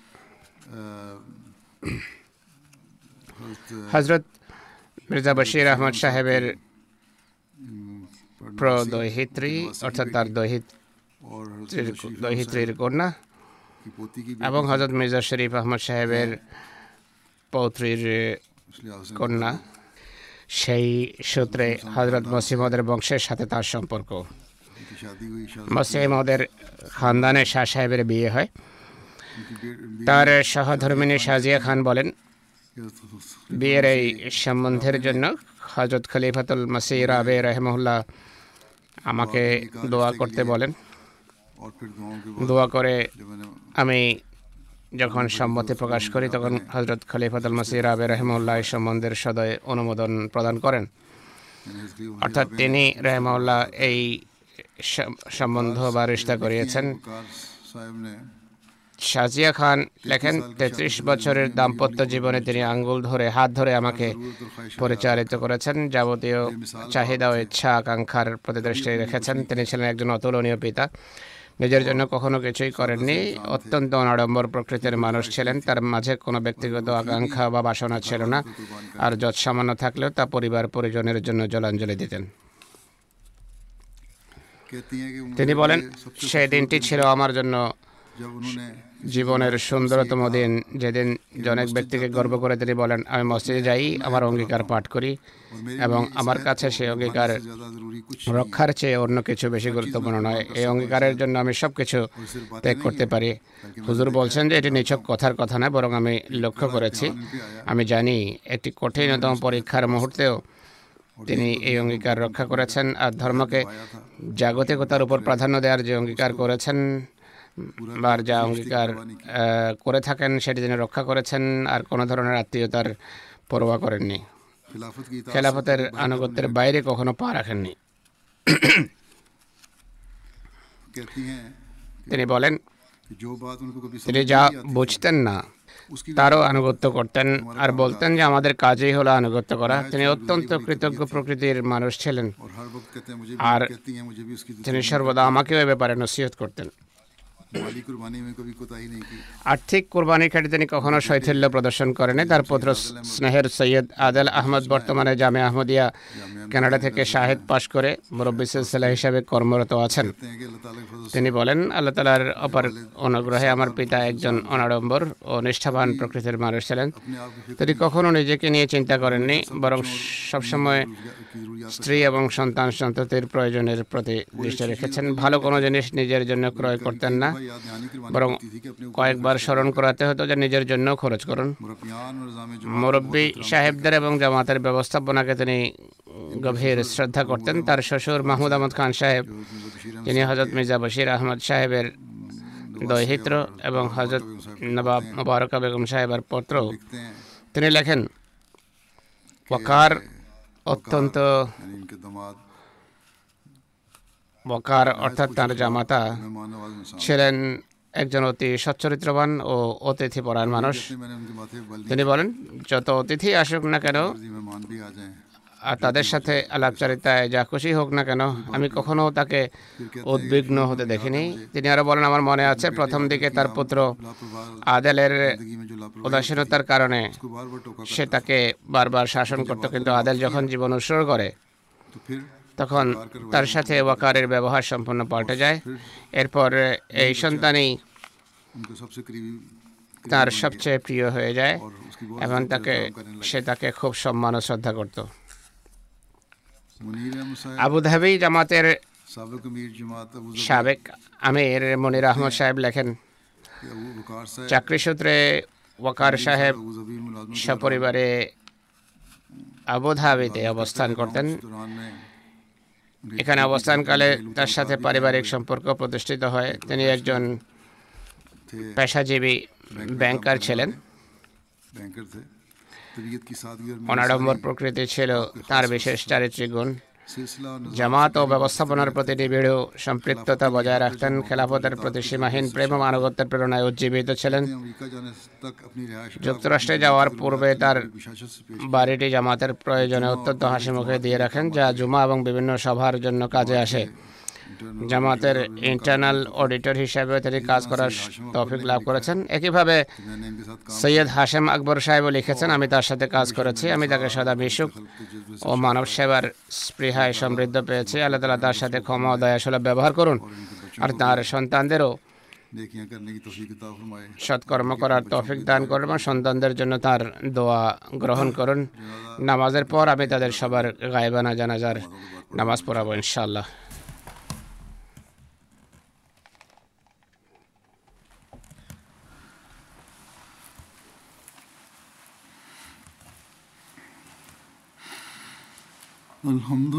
হযরত মির্জা বশির আহমদ সাহেবের প্রদৈহিত্রী, অর্থাৎ তার और দৈহিত্রীর কন্যা, की पोती की এবং হযরত মির্জা শরীফ আহমদ সাহেবের পৌত্রীর কন্যা। সেই সূত্রে হযরত মসিমদের বংশের সাথে তার সম্পর্ক। की शादी हुई মসিমদের খানদানে শাহ সাহেবের বিয়ে হয়। তার সহধর্মিণী শাজিয়া খান বলেন, বিয়ের এই সম্বন্ধের জন্য হযরত খলিফাতুল মসিহ রাবে রাহিমাহুল্লাহ আমাকে দোয়া করতে বলেন। और फिर दुआओं के बाद দোয়া করে जब मैंने আমি যখন সম্মতি প্রকাশ করি, তখন হযরত খলিফাতুল মসিহ রাবে রাহিমাহুল্লাহ এই সম্বন্ধের সদয় অনুমোদন প্রদান করেন। অর্থাৎ তিনি রাহিমাহুল্লাহ এই সম্বন্ধ বা রিশতা করিয়েছেন। वकार साहब ने শাজিয়া খান লেখেন, 33 বছরের দাম্পত্য জীবনে তিনি হাত ধরে আমাকে পরিচালিত করেছেন। যাবতীয় চাহিদা ও ইচ্ছা আকাঙ্ক্ষার প্রতি দৃষ্টি রেখেছেন। তিনি ছিলেন একজন অতুলনীয় পিতা। নিজের জন্য কখনো কিছুই করেননি। অত্যন্ত অনাড়ম্বর প্রকৃতির মানুষ ছিলেন। তার মাঝে কোনো ব্যক্তিগত আকাঙ্ক্ষা বা বাসনা ছিল না। আর যৎ সামান্য থাকলেও তা পরিবার পরিজনের জন্য জলাঞ্জলি দিতেন। कहती हैं कि তিনি বলেন, সেই দিনটি ছিল আমার জন্য जब उन्होंने জীবনের সুন্দরতম দিন, যেদিন অনেক ব্যক্তিকে গর্ব করে তিনি বলেন, আমি মসজিদে যাই, আমার অঙ্গীকার পাঠ করি এবং আমার কাছে সেই অঙ্গীকার ज़्यादा ज़रूरी कुछ রক্ষার চেয়ে অন্য কিছু বেশি গুরুত্বপূর্ণ নয়। এই অঙ্গীকারের জন্য আমি সব কিছু ত্যাগ করতে পারি। হুজুর বলছেন যে এটি নিছক কথার কথা না, বরং আমি লক্ষ্য করেছি, আমি জানি একটি কঠিনতম পরীক্ষার মুহূর্তেও তিনি এই অঙ্গীকার রক্ষা করেছেন। আর ধর্মকে জাগতিকতার উপর প্রাধান্য দেওয়ার যে অঙ্গীকার করেছেন বা যা অঙ্গীকার করে থাকেন, সেটি তিনি রক্ষা করেছেন। আর কোনো ধরনের আত্মীয়তার পরোয়া করেননি। खिलाफत की খেলাফতের আনুগত্যের বাইরে কখনো পা রাখেননি। कहती हैं তিনি বলেন, कि जो बात उनको कभी তিনি যা বুঝতেন না তারও আনুগত্য করতেন আর বলতেন যে আমাদের কাজই হলো আনুগত্য করা। তিনি অত্যন্ত কৃতজ্ঞ প্রকৃতির মানুষ ছিলেন। और हर वक्त कहते हैं मुझे আর भी कहती हैं मुझे भी उसकी তিনি সর্বদা আমাকেও এ ব্যাপারে নসিহত করতেন। माली कुर्बानी में कभी कोताही नहीं की আর্থিক কোরবানির ক্ষেত্রে তিনি কখনো শৈথিল্য প্রদর্শন করেনি। তার পুত্র স্নেহের সৈয়দ আদেল আহমদ বর্তমানে জামে আহমদিয়া কানাডা থেকে শাহেদ পাশ করে মুরব্বী সিলসিলা হিসাবে কর্মরত আছেন। कहते हैं कि अल्लाह ताला के फजल তিনি বলেন, আল্লাহ তাআলার অপার অনুগ্রহে আমার পিতা একজন অনাড়ম্বর ও নিষ্ঠাবান প্রকৃতির মানুষ ছিলেন। अपने आप की তিনি কখনো নিজেকে নিয়ে চিন্তা করেননি, বরং সবসময় जरूरियात স্ত্রী এবং সন্তান সন্ততির প্রয়োজনের প্রতি দৃষ্টি রেখেছেন। ভালো কোনো জিনিস নিজের জন্য ক্রয় করতেন না, याद दहानी करवानी বরং पड़ती थी कि अपने কয়েকবার স্মরণ করাতে হতো যে নিজের জন্য খরচ করুন। मुरब्बियान और निज़ाम মুরব্বী সাহেবদের এবং জামাতের ব্যবস্থাপনাকে তিনি গভীর শ্রদ্ধা করতেন। তার শ্বশুর মাহমুদ আহমদ খান সাহেব, তিনি হযরত মির্জা বশির আহমদ সাহেবের দৈহিত্র এবং হযরত নবাব মুবারকা বেগম সাহেবের পুত্র। लिखते हैं তিনি লেখেন, ওয়াকার অত্যন্ত यानी इनके दामाद ওয়াকার অর্থাৎ তার জামাতা मेहमान नवाज इंसान ছিলেন একজন অতি সচ্চরিত্রবান ও অতিথিপরায়ণ মানুষ। मैंने उनके माथे बल তিনি বলেন, যত অতিথি আসুক না কেন दिए मेहमान भी आ जाएं আর তাদের সাথে আলাপচারিতায় যা খুশি হোক না কেন, আমি কখনো তাকে উদ্বিগ্ন হতে দেখিনি। তিনি আরো বলেন, আমার মনে আছে প্রথম দিকে তার পুত্র लापरवाह আদেলের जिंदगी में जो लापरवाही উদাসীনতার কারণে उसको बार बार टोका সে তাকে বারবার শাসন করত, কিন্তু আদেল যখন জীবন উৎসর্গ করে तो फिर তখন তার সাথে ওয়াকারের ব্যবহার সম্পূর্ণ পাল্টে যায়। এরপর এই সন্তানই उनको सबसे करीबी তার সবচেয়ে প্রিয় হয়ে যায় এবং সে তাকে খুব সম্মান ও শ্রদ্ধা করত। मुनीर अहमद साहब আবুধাবি জামাতের साबिक अमीर जमात अबू ज़बी সাবেক আমির মনির আহমদ সাহেব লেখেন, अबू वकार साहब চাকরি সূত্রে ওয়াকার সাহেব अबू ज़बी मुलाजमत के সপরিবারে আবুধাবিতে অবস্থান করতেন। दौरान में এখানে অবস্থানকালে তার সাথে পারিবারিক সম্পর্ক প্রতিষ্ঠিত হয়। তিনি একজন थे পেশাজীবী ব্যাংকার ছিলেন। बैंकर थे। तबीयत की सादगी और অনাড়ম্বর প্রকৃতি ছিল তার বিশেষ চারিত্রিক গুণ। सिलसिला और জামাত ও ব্যবস্থাপনার প্রতি নিবিড় সম্পৃক্ততা বজায় রাখতেন। খেলাফতের প্রতি সীমাহীন প্রেম ও মানবতার প্রেরণায় উজ্জীবিত ছিলেন। अमेरिका जाने तक अपनी रिहाइश যুক্তরাষ্ট্রে যাওয়ার পূর্বে তার বাড়িটি জামাতের প্রয়োজনে অত্যন্ত হাসি মুখে দিয়ে রাখেন, যা জুমা এবং বিভিন্ন সভার জন্য কাজে আসে। জামাতের ইন্টারনাল অডিটর হিসাবে তিনি কাজ করার তৌফিক লাভ করেছেন। একইভাবে मैंने इनके साथ काम সৈয়দ হাশেম আকবর সাহেবও লিখেছেন, আমি তার সাথে কাজ করেছি। আমি তাকে সদা মিশুক ও মানব সেবার স্পৃহায় সমৃদ্ধ পেয়েছি। আল্লাহ তাআলা তার সাথে ক্ষমা ও দয়াসুলভ ব্যবহার করুন আর তার সন্তানদেরও नेकियां करने की तौफीक अता फरमाए। সৎকর্ম করার তৌফিক দান করুন এবং সন্তানদের জন্য তার দোয়া গ্রহণ করুন। নামাজের পর আমি তাদের সবার গায়েবানা জানাজার নামাজ পড়াবো ইনশাআল্লাহ। الحمد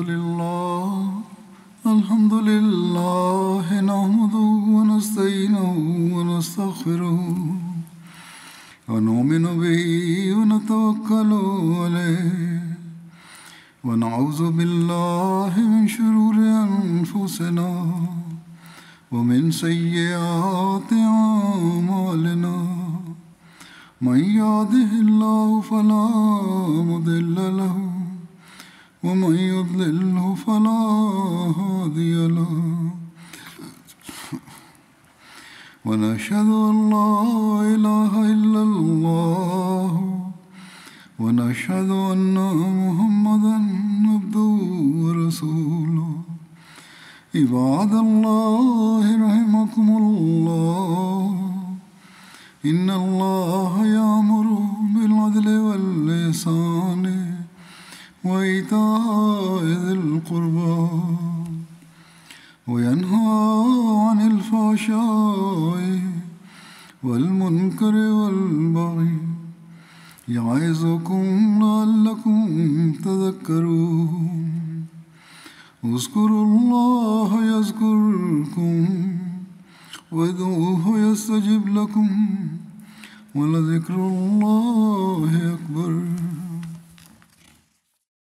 لله نحمده ونستعينه ونستغفره ونؤمن به ونتوكل عليه ونعوذ بالله من شرور أنفسنا ومن سيئات أعمالنا من يهده الله فلا مضل له ومن يضلله فلا هادي له ونشهد أن لا إله إلا الله ونشهد أن محمدا عبده ورسوله عباد الله رحمكم الله إن الله يأمر بالعدل والإحسان وإيتاء ذي القربى وينهى عن الفحشاء والمنكر والبغي يعظكم لعلكم تذكرون اذكروا الله يذكركم وادعوه يستجب لكم ولذكر الله